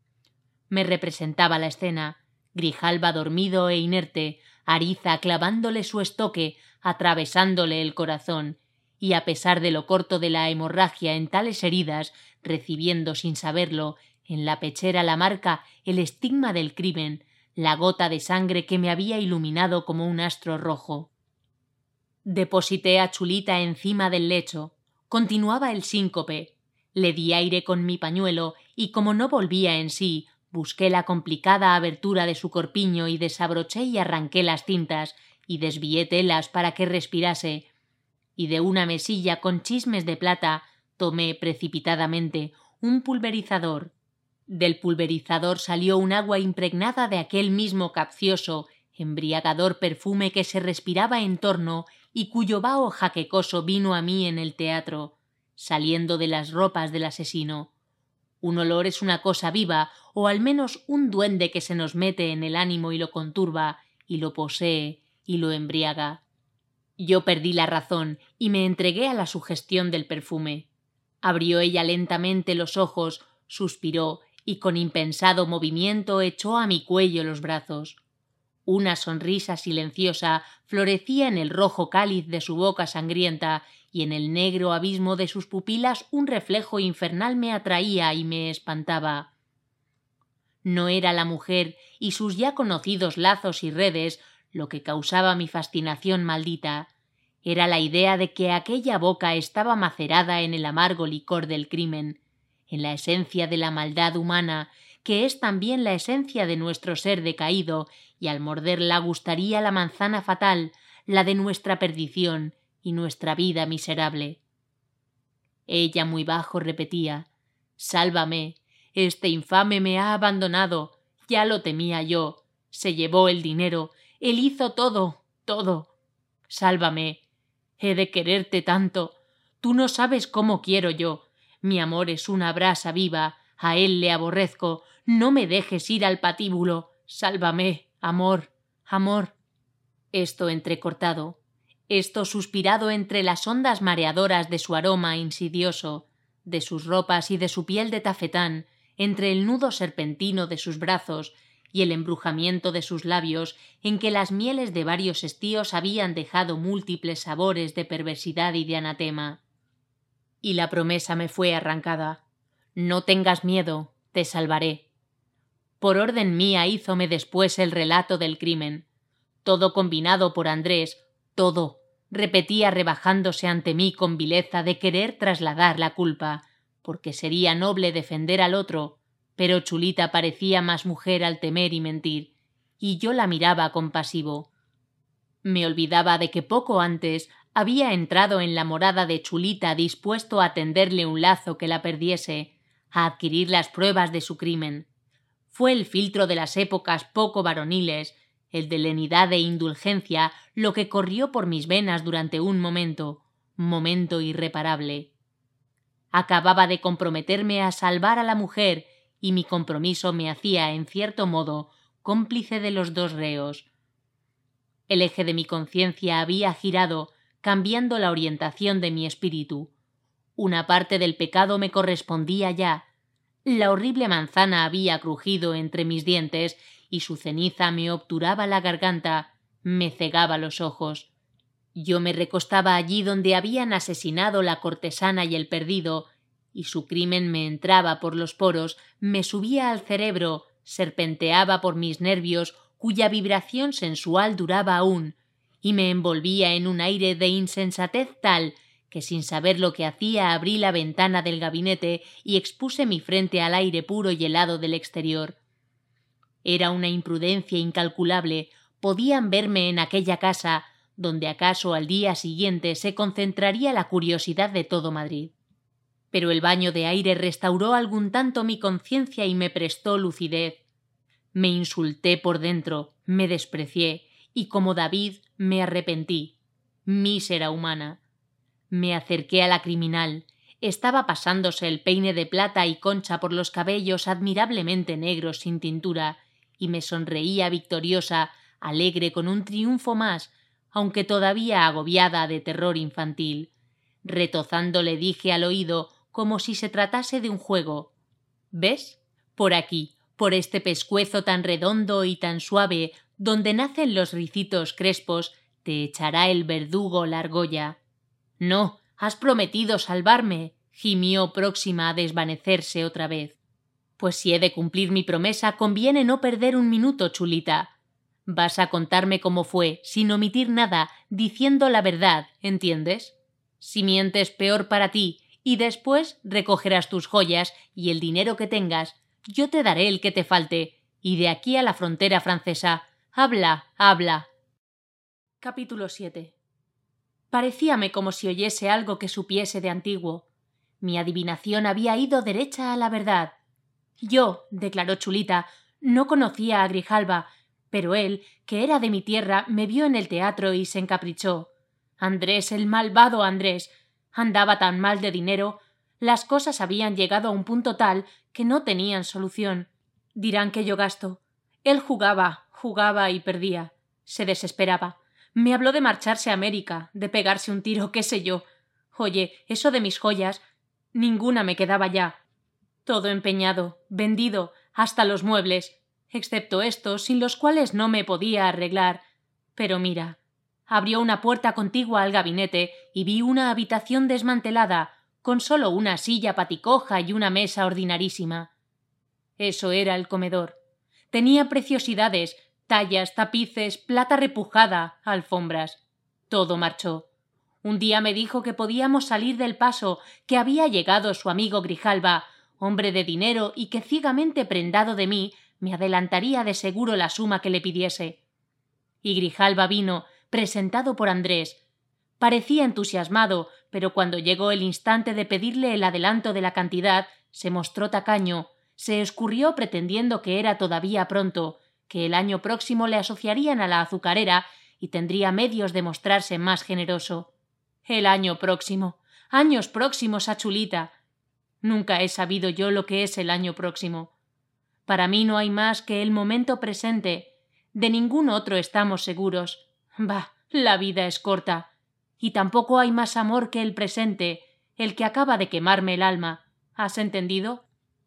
Me representaba la escena, Grijalba dormido e inerte, Ariza clavándole su estoque, atravesándole el corazón, y a pesar de lo corto de la hemorragia en tales heridas, recibiendo sin saberlo, en la pechera la marca, el estigma del crimen, la gota de sangre que me había iluminado como un astro rojo. Deposité a Chulita encima del lecho. Continuaba el síncope. Le di aire con mi pañuelo y, como no volvía en sí, busqué la complicada abertura de su corpiño y desabroché y arranqué las cintas y desvié telas para que respirase, y de una mesilla con chismes de plata tomé precipitadamente un pulverizador. Del pulverizador salió un agua impregnada de aquel mismo capcioso, embriagador perfume que se respiraba en torno y cuyo vaho jaquecoso vino a mí en el teatro, saliendo de las ropas del asesino. Un olor es una cosa viva, o al menos un duende que se nos mete en el ánimo y lo conturba, y lo posee, y lo embriaga. Yo perdí la razón y me entregué a la sugestión del perfume. Abrió ella lentamente los ojos, suspiró y con impensado movimiento echó a mi cuello los brazos. Una sonrisa silenciosa florecía en el rojo cáliz de su boca sangrienta y en el negro abismo de sus pupilas un reflejo infernal me atraía y me espantaba. No era la mujer y sus ya conocidos lazos y redes lo que causaba mi fascinación maldita. Era la idea de que aquella boca estaba macerada en el amargo licor del crimen, en la esencia de la maldad humana, que es también la esencia de nuestro ser decaído, y al morderla gustaría la manzana fatal, la de nuestra perdición y nuestra vida miserable. Ella muy bajo repetía: «Sálvame, este infame me ha abandonado, ya lo temía yo, se llevó el dinero, él hizo todo, todo. Sálvame, he de quererte tanto, tú no sabes cómo quiero yo, mi amor es una brasa viva, a él le aborrezco, no me dejes ir al patíbulo, sálvame, amor, amor». Esto entrecortado, esto suspirado entre las ondas mareadoras de su aroma insidioso, de sus ropas y de su piel de tafetán, entre el nudo serpentino de sus brazos y el embrujamiento de sus labios en que las mieles de varios estíos habían dejado múltiples sabores de perversidad y de anatema. Y la promesa me fue arrancada: «No tengas miedo, te salvaré». Por orden mía hízome después el relato del crimen. Todo combinado por Andrés, todo, repetía rebajándose ante mí con vileza de querer trasladar la culpa, porque sería noble defender al otro, pero Chulita parecía más mujer al temer y mentir, y yo la miraba compasivo. Me olvidaba de que poco antes había entrado en la morada de Chulita dispuesto a tenderle un lazo que la perdiese, a adquirir las pruebas de su crimen. Fue el filtro de las épocas poco varoniles, el de lenidad e indulgencia, lo que corrió por mis venas durante un momento, momento irreparable. Acababa de comprometerme a salvar a la mujer y mi compromiso me hacía, en cierto modo, cómplice de los dos reos. El eje de mi conciencia había girado, cambiando la orientación de mi espíritu. Una parte del pecado me correspondía ya. La horrible manzana había crujido entre mis dientes y su ceniza me obturaba la garganta, me cegaba los ojos. Yo me recostaba allí donde habían asesinado la cortesana y el perdido, y su crimen me entraba por los poros, me subía al cerebro, serpenteaba por mis nervios, cuya vibración sensual duraba aún, y me envolvía en un aire de insensatez tal que sin saber lo que hacía abrí la ventana del gabinete y expuse mi frente al aire puro y helado del exterior. Era una imprudencia incalculable. Podían verme en aquella casa, donde acaso al día siguiente se concentraría la curiosidad de todo Madrid. Pero el baño de aire restauró algún tanto mi conciencia y me prestó lucidez. Me insulté por dentro, me desprecié, y como David me arrepentí. Mísera humana. Me acerqué a la criminal. Estaba pasándose el peine de plata y concha por los cabellos admirablemente negros sin tintura, y me sonreía victoriosa, alegre con un triunfo más, aunque todavía agobiada de terror infantil. Retozando le dije al oído, como si se tratase de un juego: ¿ves? Por aquí, por este pescuezo tan redondo y tan suave, donde nacen los ricitos crespos, te echará el verdugo la argolla. No, has prometido salvarme, gimió próxima a desvanecerse otra vez. Pues si he de cumplir mi promesa, conviene no perder un minuto, chulita. Vas a contarme cómo fue, sin omitir nada, diciendo la verdad, ¿entiendes? Si mientes, peor para ti, y después recogerás tus joyas y el dinero que tengas. Yo te daré el que te falte, y de aquí a la frontera francesa. Habla, habla. Capítulo siete. Parecíame como si oyese algo que supiese de antiguo. Mi adivinación había ido derecha a la verdad. Yo, declaró Chulita, no conocía a Grijalba, pero él, que era de mi tierra, me vio en el teatro y se encaprichó. Andrés, el malvado Andrés, andaba tan mal de dinero. Las cosas habían llegado a un punto tal que no tenían solución. Dirán que yo gasto. Él jugaba, jugaba y perdía. Se desesperaba. Me habló de marcharse a América, de pegarse un tiro, qué sé yo. Oye, eso de mis joyas, ninguna me quedaba ya. Todo empeñado, vendido, hasta los muebles, excepto estos, sin los cuales no me podía arreglar. Pero mira, abrió una puerta contigua al gabinete y vi una habitación desmantelada, con solo una silla paticoja y una mesa ordinarísima. Eso era el comedor. Tenía preciosidades, tallas, tapices, plata repujada, alfombras. Todo marchó. Un día me dijo que podíamos salir del paso, que había llegado su amigo Grijalba, hombre de dinero y que ciegamente prendado de mí me adelantaría de seguro la suma que le pidiese. Y Grijalba vino, presentado por Andrés. Parecía entusiasmado, pero cuando llegó el instante de pedirle el adelanto de la cantidad, se mostró tacaño, se escurrió pretendiendo que era todavía pronto, que el año próximo le asociarían a la azucarera y tendría medios de mostrarse más generoso. El año próximo. Años próximos a Chulita. Nunca he sabido yo lo que es el año próximo. Para mí no hay más que el momento presente. De ningún otro estamos seguros. Bah, la vida es corta. Y tampoco hay más amor que el presente, el que acaba de quemarme el alma. ¿Has entendido?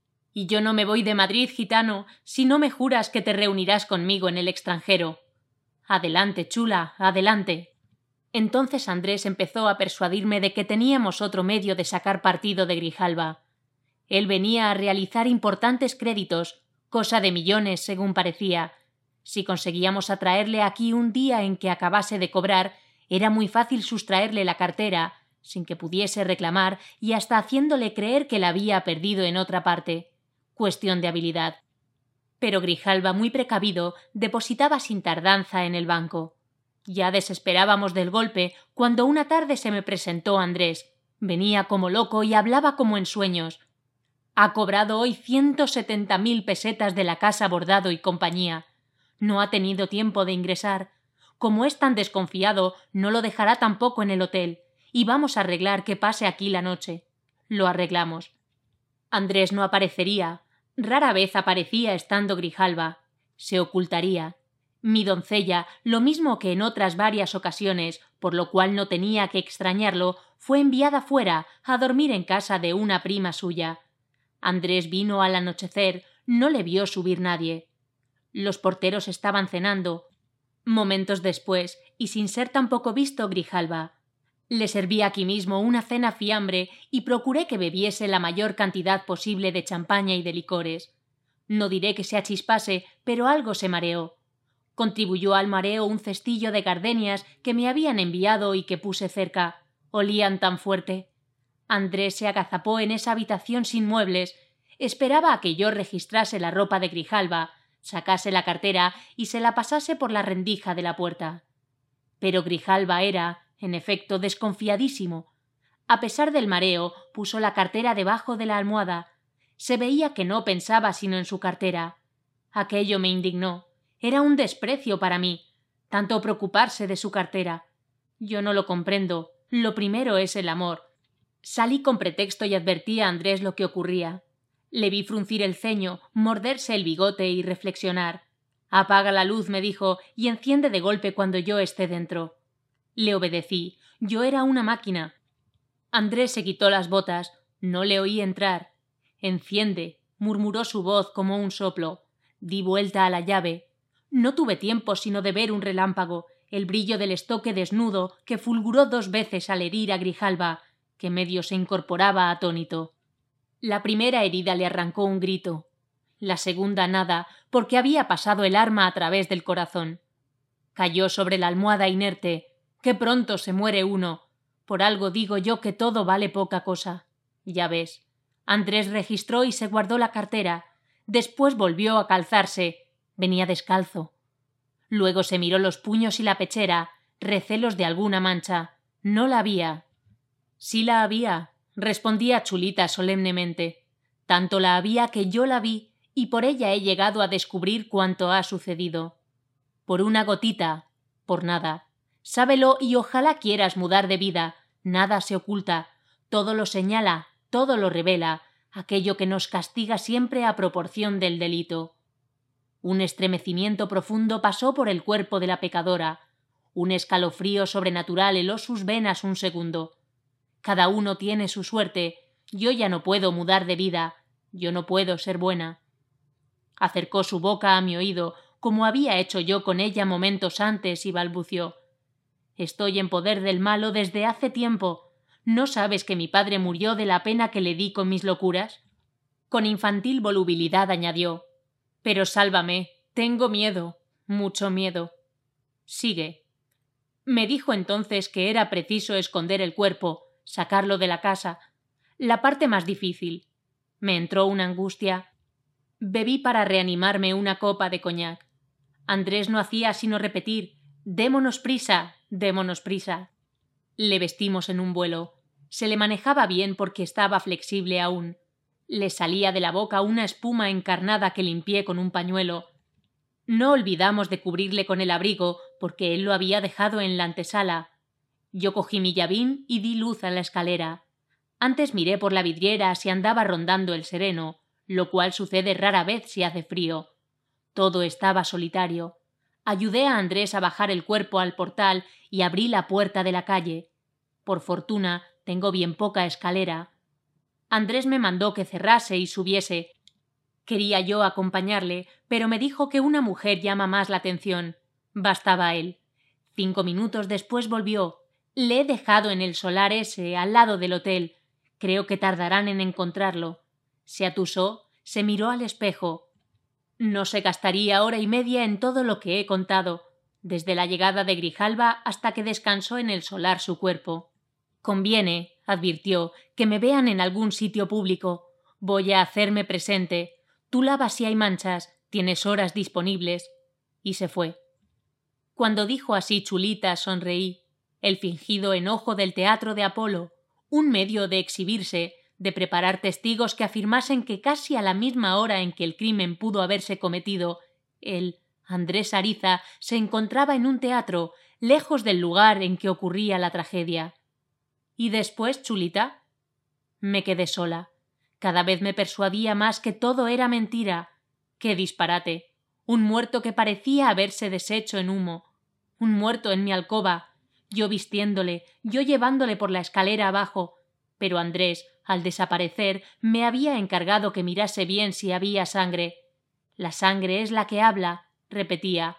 Y yo no me voy de Madrid, gitano, si no me juras que te reunirás conmigo en el extranjero. Adelante, chula, adelante. Entonces Andrés empezó a persuadirme de que teníamos otro medio de sacar partido de Grijalba. Él venía a realizar importantes créditos, cosa de millones según parecía. Si conseguíamos atraerle aquí un día en que acabase de cobrar, era muy fácil sustraerle la cartera, sin que pudiese reclamar y hasta haciéndole creer que la había perdido en otra parte. Cuestión de habilidad. Pero Grijalba, muy precavido, depositaba sin tardanza en el banco. Ya desesperábamos del golpe cuando una tarde se me presentó Andrés. Venía como loco y hablaba como en sueños. Ha cobrado hoy ciento setenta mil pesetas de la casa Bordado y compañía. No ha tenido tiempo de ingresar. Como es tan desconfiado, no lo dejará tampoco en el hotel. Y vamos a arreglar que pase aquí la noche. Lo arreglamos. Andrés no aparecería. Rara vez aparecía estando Grijalba. Se ocultaría. Mi doncella, lo mismo que en otras varias ocasiones, por lo cual no tenía que extrañarlo, fue enviada fuera a dormir en casa de una prima suya. Andrés vino al anochecer, no le vio subir nadie. Los porteros estaban cenando. Momentos después, y sin ser tampoco visto Grijalba, le serví aquí mismo una cena fiambre y procuré que bebiese la mayor cantidad posible de champaña y de licores. No diré que se achispase, pero algo se mareó. Contribuyó al mareo un cestillo de gardenias que me habían enviado y que puse cerca. Olían tan fuerte. Andrés se agazapó en esa habitación sin muebles. Esperaba a que yo registrase la ropa de Grijalba. sacase la cartera y se la pasase por la rendija de la puerta. Pero Grijalba era, en efecto, desconfiadísimo. A pesar del mareo, puso la cartera debajo de la almohada. Se veía que no pensaba sino en su cartera. Aquello me indignó. Era un desprecio para mí, tanto preocuparse de su cartera. Yo no lo comprendo. Lo primero es el amor. Salí con pretexto y advertí a Andrés lo que ocurría. Le vi fruncir el ceño, morderse el bigote y reflexionar. «Apaga la luz», me dijo, «y enciende de golpe cuando yo esté dentro». Le obedecí. Yo era una máquina. Andrés se quitó las botas. No le oí entrar. «Enciende», murmuró su voz como un soplo. Di vuelta a la llave. No tuve tiempo sino de ver un relámpago, el brillo del estoque desnudo que fulguró dos veces al herir a Grijalba, que medio se incorporaba atónito. La primera herida le arrancó un grito. La segunda nada, porque había pasado el arma a través del corazón. Cayó sobre la almohada inerte. ¡Qué pronto se muere uno! Por algo digo yo que todo vale poca cosa. Ya ves. Andrés registró y se guardó la cartera. Después volvió a calzarse. Venía descalzo. Luego se miró los puños y la pechera, recelos de alguna mancha. No la había. Sí la había, respondía Chulita solemnemente. Tanto la había que yo la vi, y por ella he llegado a descubrir cuanto ha sucedido. Por una gotita, por nada. Sábelo y ojalá quieras mudar de vida. Nada se oculta. Todo lo señala, todo lo revela, aquello que nos castiga siempre a proporción del delito. Un estremecimiento profundo pasó por el cuerpo de la pecadora. Un escalofrío sobrenatural heló sus venas un segundo. Cada uno tiene su suerte. Yo ya no puedo mudar de vida. Yo no puedo ser buena. Acercó su boca a mi oído, como había hecho yo con ella momentos antes, y balbució. Estoy en poder del malo desde hace tiempo. ¿No sabes que mi padre murió de la pena que le di con mis locuras? Con infantil volubilidad añadió. Pero sálvame, tengo miedo, mucho miedo. Sigue. Me dijo entonces que era preciso esconder el cuerpo, sacarlo de la casa, la parte más difícil. Me entró una angustia. Bebí para reanimarme una copa de coñac. Andrés no hacía sino repetir: «Démonos prisa, démonos prisa». Le vestimos en un vuelo. Se le manejaba bien porque estaba flexible aún. Le salía de la boca una espuma encarnada que limpié con un pañuelo. No olvidamos de cubrirle con el abrigo porque él lo había dejado en la antesala. Yo cogí mi llavín y di luz a la escalera. Antes miré por la vidriera si andaba rondando el sereno, lo cual sucede rara vez si hace frío. Todo estaba solitario. Ayudé a Andrés a bajar el cuerpo al portal y abrí la puerta de la calle. Por fortuna, tengo bien poca escalera. Andrés me mandó que cerrase y subiese. Quería yo acompañarle, pero me dijo que una mujer llama más la atención. Bastaba él. Cinco minutos después volvió. Le he dejado en el solar ese, al lado del hotel. Creo que tardarán en encontrarlo. Se atusó, se miró al espejo. No se gastaría hora y media en todo lo que he contado, desde la llegada de Grijalba hasta que descansó en el solar su cuerpo. Conviene, advirtió, que me vean en algún sitio público. Voy a hacerme presente. Tú lavas si hay manchas, tienes horas disponibles. Y se fue. Cuando dijo así Chulita, sonreí. El fingido enojo del teatro de Apolo, un medio de exhibirse, de preparar testigos que afirmasen que casi a la misma hora en que el crimen pudo haberse cometido, él, Andrés Ariza, se encontraba en un teatro, lejos del lugar en que ocurría la tragedia. ¿Y después, Chulita? Me quedé sola. Cada vez me persuadía más que todo era mentira. ¡Qué disparate! Un muerto que parecía haberse deshecho en humo. Un muerto en mi alcoba. Yo vistiéndole, yo llevándole por la escalera abajo. Pero Andrés, al desaparecer, me había encargado que mirase bien si había sangre. La sangre es la que habla, repetía.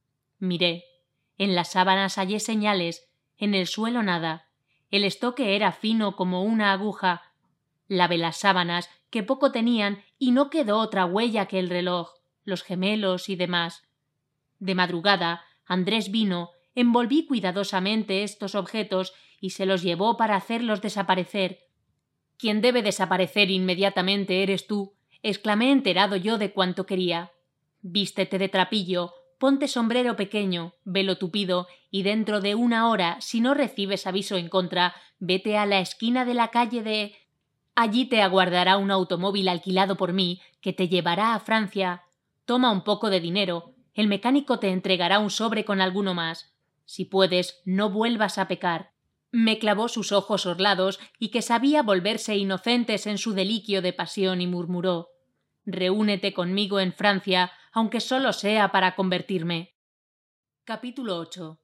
Miré. En las sábanas hallé señales, en el suelo nada. El estoque era fino como una aguja. Lavé las sábanas, que poco tenían, y no quedó otra huella que el reloj, los gemelos y demás. De madrugada, Andrés vino, envolví cuidadosamente estos objetos y se los llevó para hacerlos desaparecer. Quien debe desaparecer inmediatamente eres tú, exclamé enterado yo de cuanto quería. Vístete de trapillo, ponte sombrero pequeño, velo tupido, y dentro de una hora, si no recibes aviso en contra, vete a la esquina de la calle de... Allí te aguardará un automóvil alquilado por mí que te llevará a Francia. Toma un poco de dinero, el mecánico te entregará un sobre con alguno más. Si puedes, no vuelvas a pecar. Me clavó sus ojos orlados y que sabía volverse inocentes en su deliquio de pasión y murmuró: «Reúnete conmigo en Francia, aunque solo sea para convertirme». Capítulo ocho.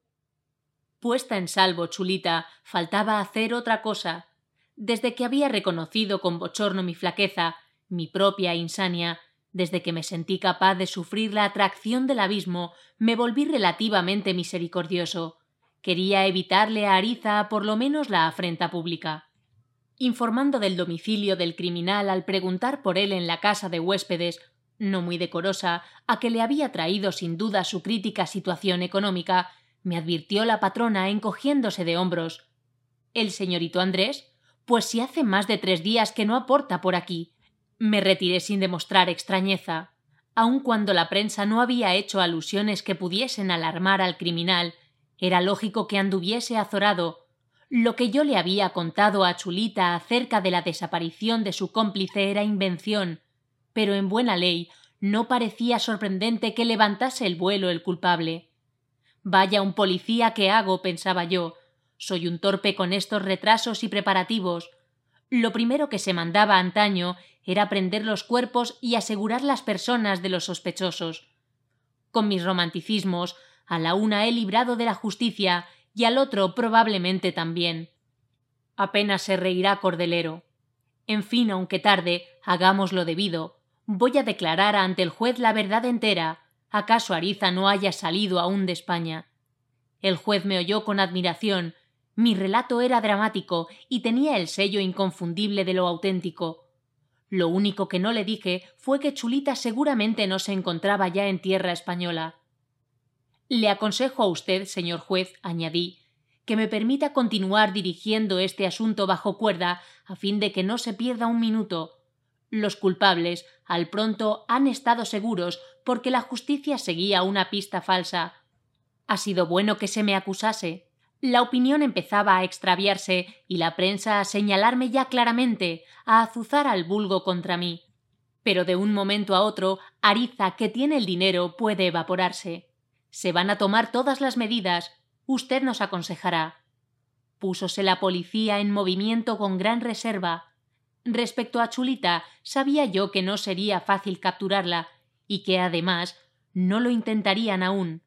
Puesta en salvo, Chulita, faltaba hacer otra cosa. Desde que había reconocido con bochorno mi flaqueza, mi propia insania, desde que me sentí capaz de sufrir la atracción del abismo, me volví relativamente misericordioso. Quería evitarle a Ariza por lo menos la afrenta pública. Informando del domicilio del criminal al preguntar por él en la casa de huéspedes, no muy decorosa, a que le había traído sin duda su crítica situación económica, me advirtió la patrona encogiéndose de hombros: «¿El señorito Andrés? Pues si hace más de tres días que no aporta por aquí». Me retiré sin demostrar extrañeza. Aun cuando la prensa no había hecho alusiones que pudiesen alarmar al criminal, era lógico que anduviese azorado. Lo que yo le había contado a Chulita acerca de la desaparición de su cómplice era invención, pero en buena ley no parecía sorprendente que levantase el vuelo el culpable. «Vaya un policía que hago», pensaba yo. «Soy un torpe con estos retrasos y preparativos». Lo primero que se mandaba antaño era prender los cuerpos y asegurar las personas de los sospechosos. Con mis romanticismos, a la una he librado de la justicia y al otro probablemente también. Apenas se reirá Cordelero. En fin, aunque tarde, hagamos lo debido. Voy a declarar ante el juez la verdad entera. ¿Acaso Ariza no haya salido aún de España? El juez me oyó con admiración. Mi relato era dramático y tenía el sello inconfundible de lo auténtico. Lo único que no le dije fue que Chulita seguramente no se encontraba ya en tierra española. «Le aconsejo a usted, señor juez», añadí, «que me permita continuar dirigiendo este asunto bajo cuerda a fin de que no se pierda un minuto. Los culpables, al pronto, han estado seguros porque la justicia seguía una pista falsa. Ha sido bueno que se me acusase. La opinión empezaba a extraviarse y la prensa a señalarme ya claramente, a azuzar al vulgo contra mí. Pero de un momento a otro, Ariza, que tiene el dinero, puede evaporarse. Se van a tomar todas las medidas. Usted nos aconsejará». Púsose la policía en movimiento con gran reserva. Respecto a Chulita, sabía yo que no sería fácil capturarla y que, además, no lo intentarían aún.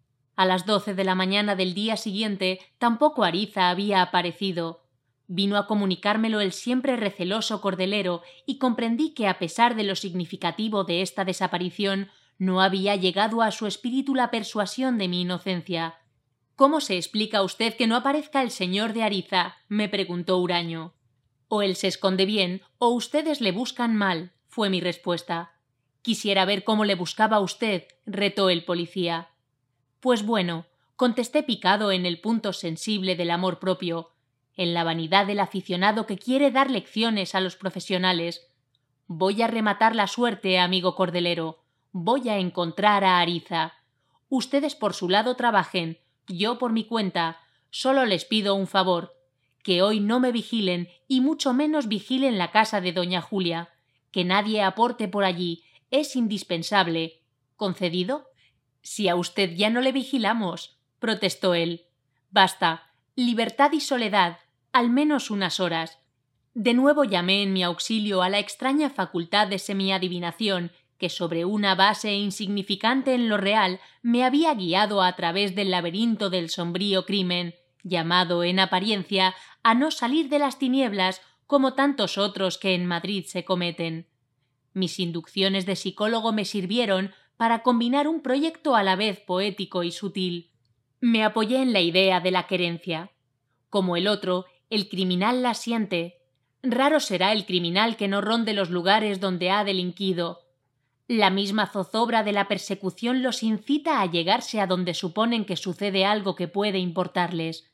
A las doce de la mañana del día siguiente tampoco Ariza había aparecido. Vino a comunicármelo el siempre receloso Cordelero y comprendí que, a pesar de lo significativo de esta desaparición, no había llegado a su espíritu la persuasión de mi inocencia. «¿Cómo se explica usted que no aparezca el señor de Ariza?», me preguntó Huraño. «O él se esconde bien o ustedes le buscan mal», fue mi respuesta. «Quisiera ver cómo le buscaba usted», retó el policía. «Pues bueno», contesté picado en el punto sensible del amor propio, en la vanidad del aficionado que quiere dar lecciones a los profesionales. «Voy a rematar la suerte, amigo Cordelero. Voy a encontrar a Ariza. Ustedes por su lado trabajen, yo por mi cuenta. Solo les pido un favor, que hoy no me vigilen y mucho menos vigilen la casa de doña Julia. Que nadie aporte por allí. Es indispensable. ¿Concedido?» «Si a usted ya no le vigilamos», protestó él. «Basta. Libertad y soledad. Al menos unas horas». De nuevo llamé en mi auxilio a la extraña facultad de semiadivinación que, sobre una base insignificante en lo real, me había guiado a través del laberinto del sombrío crimen, llamado, en apariencia, a no salir de las tinieblas como tantos otros que en Madrid se cometen. Mis inducciones de psicólogo me sirvieron para combinar un proyecto a la vez poético y sutil. Me apoyé en la idea de la querencia. Como el otro, el criminal la siente. Raro será el criminal que no ronde los lugares donde ha delinquido. La misma zozobra de la persecución los incita a llegarse a donde suponen que sucede algo que puede importarles.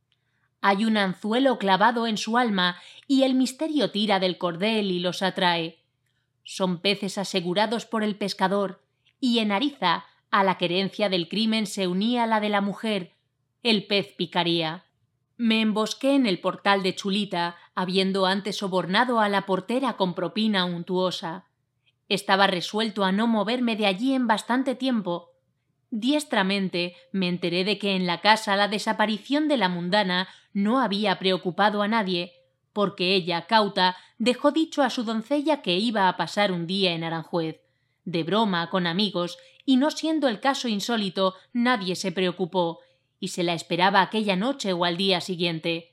Hay un anzuelo clavado en su alma y el misterio tira del cordel y los atrae. Son peces asegurados por el pescador, y en Ariza a la querencia del crimen se unía la de la mujer. El pez picaría. Me embosqué en el portal de Chulita, habiendo antes sobornado a la portera con propina untuosa. Estaba resuelto a no moverme de allí en bastante tiempo. Diestramente me enteré de que en la casa la desaparición de la mundana no había preocupado a nadie, porque ella, cauta, dejó dicho a su doncella que iba a pasar un día en Aranjuez, de broma con amigos, y no siendo el caso insólito, nadie se preocupó, y se la esperaba aquella noche o al día siguiente.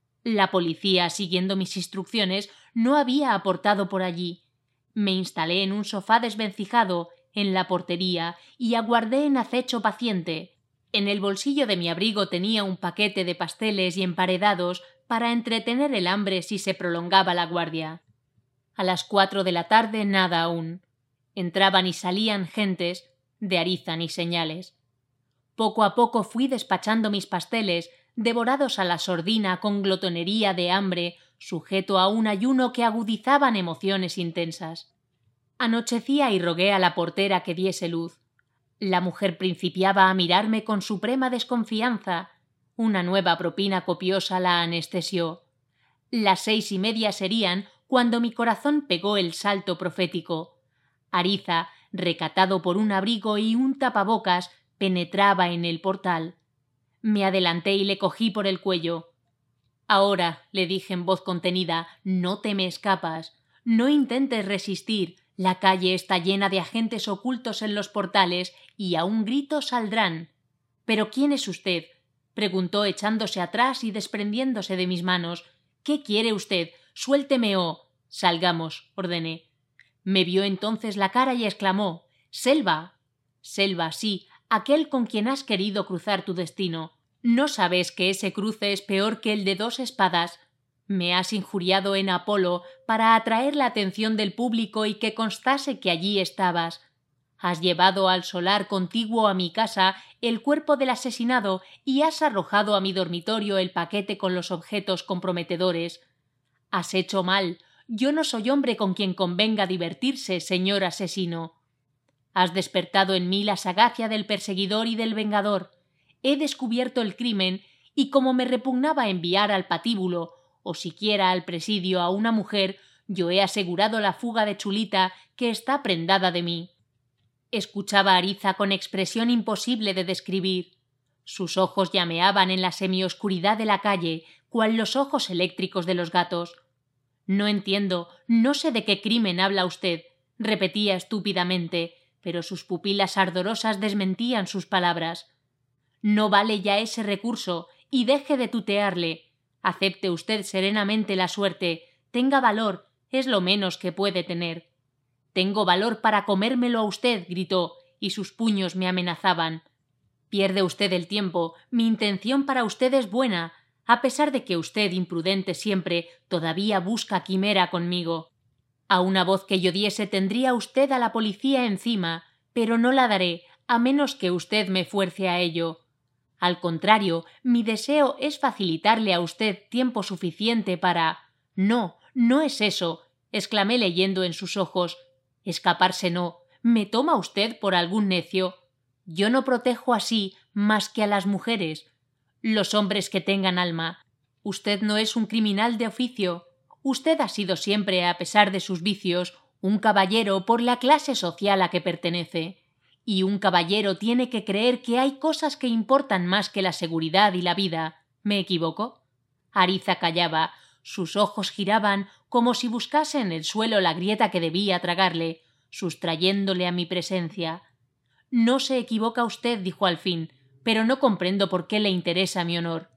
La policía, siguiendo mis instrucciones, no había aportado por allí. Me instalé en un sofá desvencijado, en la portería, y aguardé en acecho paciente. En el bolsillo de mi abrigo tenía un paquete de pasteles y emparedados para entretener el hambre si se prolongaba la guardia. A las cuatro de la tarde nada aún. Entraban y salían gentes, de Ariza ni señales. Poco a poco fui despachando mis pasteles, devorados a la sordina con glotonería de hambre, sujeto a un ayuno que agudizaban emociones intensas. Anochecía y rogué a la portera que diese luz. La mujer principiaba a mirarme con suprema desconfianza. Una nueva propina copiosa la anestesió. Las seis y media serían cuando mi corazón pegó el salto profético. Ariza, recatado por un abrigo y un tapabocas, penetraba en el portal. Me adelanté y le cogí por el cuello. «Ahora», le dije en voz contenida, «no te me escapas. No intentes resistir. La calle está llena de agentes ocultos en los portales y a un grito saldrán». «¿Pero quién es usted?», preguntó echándose atrás y desprendiéndose de mis manos. «¿Qué quiere usted? Suélteme o...» «Salgamos», ordené. Me vio entonces la cara y exclamó: «Selva». «Selva, sí, aquel con quien has querido cruzar tu destino. ¿No sabes que ese cruce es peor que el de dos espadas? Me has injuriado en Apolo para atraer la atención del público y que constase que allí estabas. Has llevado al solar contiguo a mi casa el cuerpo del asesinado y has arrojado a mi dormitorio el paquete con los objetos comprometedores. Has hecho mal. Yo no soy hombre con quien convenga divertirse, señor asesino. Has despertado en mí la sagacia del perseguidor y del vengador. He descubierto el crimen y como me repugnaba enviar al patíbulo o siquiera al presidio a una mujer, yo he asegurado la fuga de Chulita, que está prendada de mí». Escuchaba a Ariza con expresión imposible de describir. Sus ojos llameaban en la semioscuridad de la calle, cual los ojos eléctricos de los gatos. «No entiendo, no sé de qué crimen habla usted», repetía estúpidamente, pero sus pupilas ardorosas desmentían sus palabras. «No vale ya ese recurso, y deje de tutearle. Acepte usted serenamente la suerte. Tenga valor, es lo menos que puede tener». «Tengo valor para comérmelo a usted», gritó, y sus puños me amenazaban. «Pierde usted el tiempo. Mi intención para usted es buena, a pesar de que usted, imprudente siempre, todavía busca quimera conmigo. A una voz que yo diese tendría usted a la policía encima, pero no la daré, a menos que usted me fuerce a ello. Al contrario, mi deseo es facilitarle a usted tiempo suficiente para... No, no es eso», exclamé leyendo en sus ojos. «Escaparse no. ¿Me toma usted por algún necio? Yo no protejo así más que a las mujeres. Los hombres que tengan alma. Usted no es un criminal de oficio. Usted ha sido siempre, a pesar de sus vicios, un caballero por la clase social a que pertenece. Y un caballero tiene que creer que hay cosas que importan más que la seguridad y la vida. ¿Me equivoco?» Ariza callaba. Sus ojos giraban como si buscase en el suelo la grieta que debía tragarle, sustrayéndole a mi presencia. «No se equivoca usted», dijo al fin, «pero no comprendo por qué le interesa mi honor».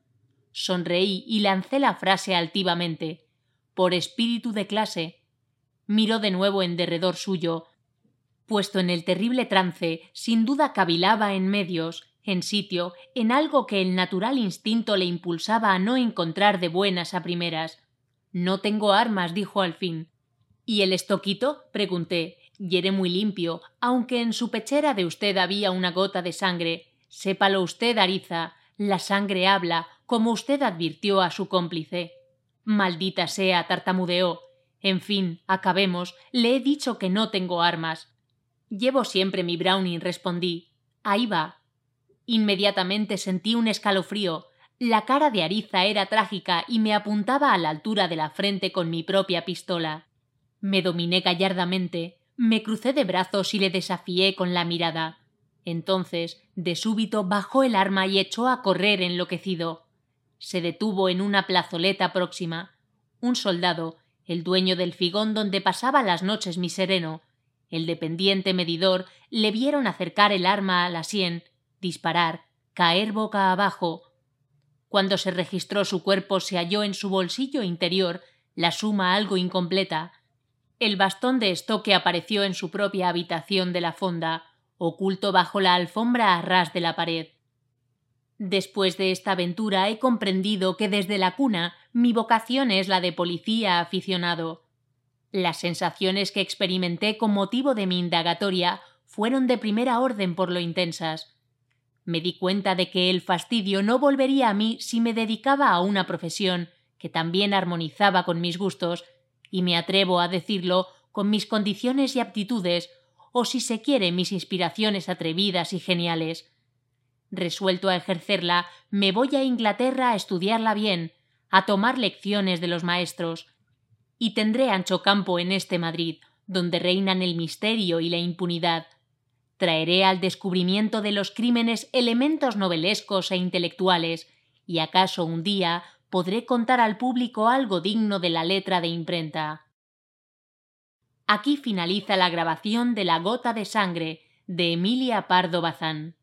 Sonreí y lancé la frase altivamente: «Por espíritu de clase». Miró de nuevo en derredor suyo. Puesto en el terrible trance, sin duda cavilaba en medios, en sitio, en algo que el natural instinto le impulsaba a no encontrar de buenas a primeras. «No tengo armas», dijo al fin. «¿Y el estoquito?», pregunté. «Hiere muy limpio, aunque en su pechera de usted había una gota de sangre. Sépalo usted, Ariza, la sangre habla, como usted advirtió a su cómplice». «Maldita sea», tartamudeó. «En fin, acabemos. Le he dicho que no tengo armas». Llevo siempre mi Browning, respondí. Ahí va. Inmediatamente sentí un escalofrío. La cara de Ariza era trágica y me apuntaba a la altura de la frente con mi propia pistola. Me dominé gallardamente, me crucé de brazos y le desafié con la mirada. Entonces, de súbito, bajó el arma y echó a correr enloquecido. Se detuvo en una plazoleta próxima. Un soldado, el dueño del figón donde pasaba las noches mi sereno, el dependiente medidor, le vieron acercar el arma a la sien, disparar, caer boca abajo. Cuando se registró su cuerpo se halló en su bolsillo interior la suma algo incompleta. El bastón de estoque apareció en su propia habitación de la fonda, oculto bajo la alfombra a ras de la pared. Después de esta aventura he comprendido que desde la cuna mi vocación es la de policía aficionado. Las sensaciones que experimenté con motivo de mi indagatoria fueron de primera orden por lo intensas. Me di cuenta de que el fastidio no volvería a mí si me dedicaba a una profesión que también armonizaba con mis gustos, y me atrevo a decirlo, con mis condiciones y aptitudes, o si se quiere mis inspiraciones atrevidas y geniales. Resuelto a ejercerla, me voy a Inglaterra a estudiarla bien, a tomar lecciones de los maestros, y tendré ancho campo en este Madrid, donde reinan el misterio y la impunidad. Traeré al descubrimiento de los crímenes elementos novelescos e intelectuales, y acaso un día podré contar al público algo digno de la letra de imprenta. Aquí finaliza la grabación de La gota de sangre, de Emilia Pardo Bazán.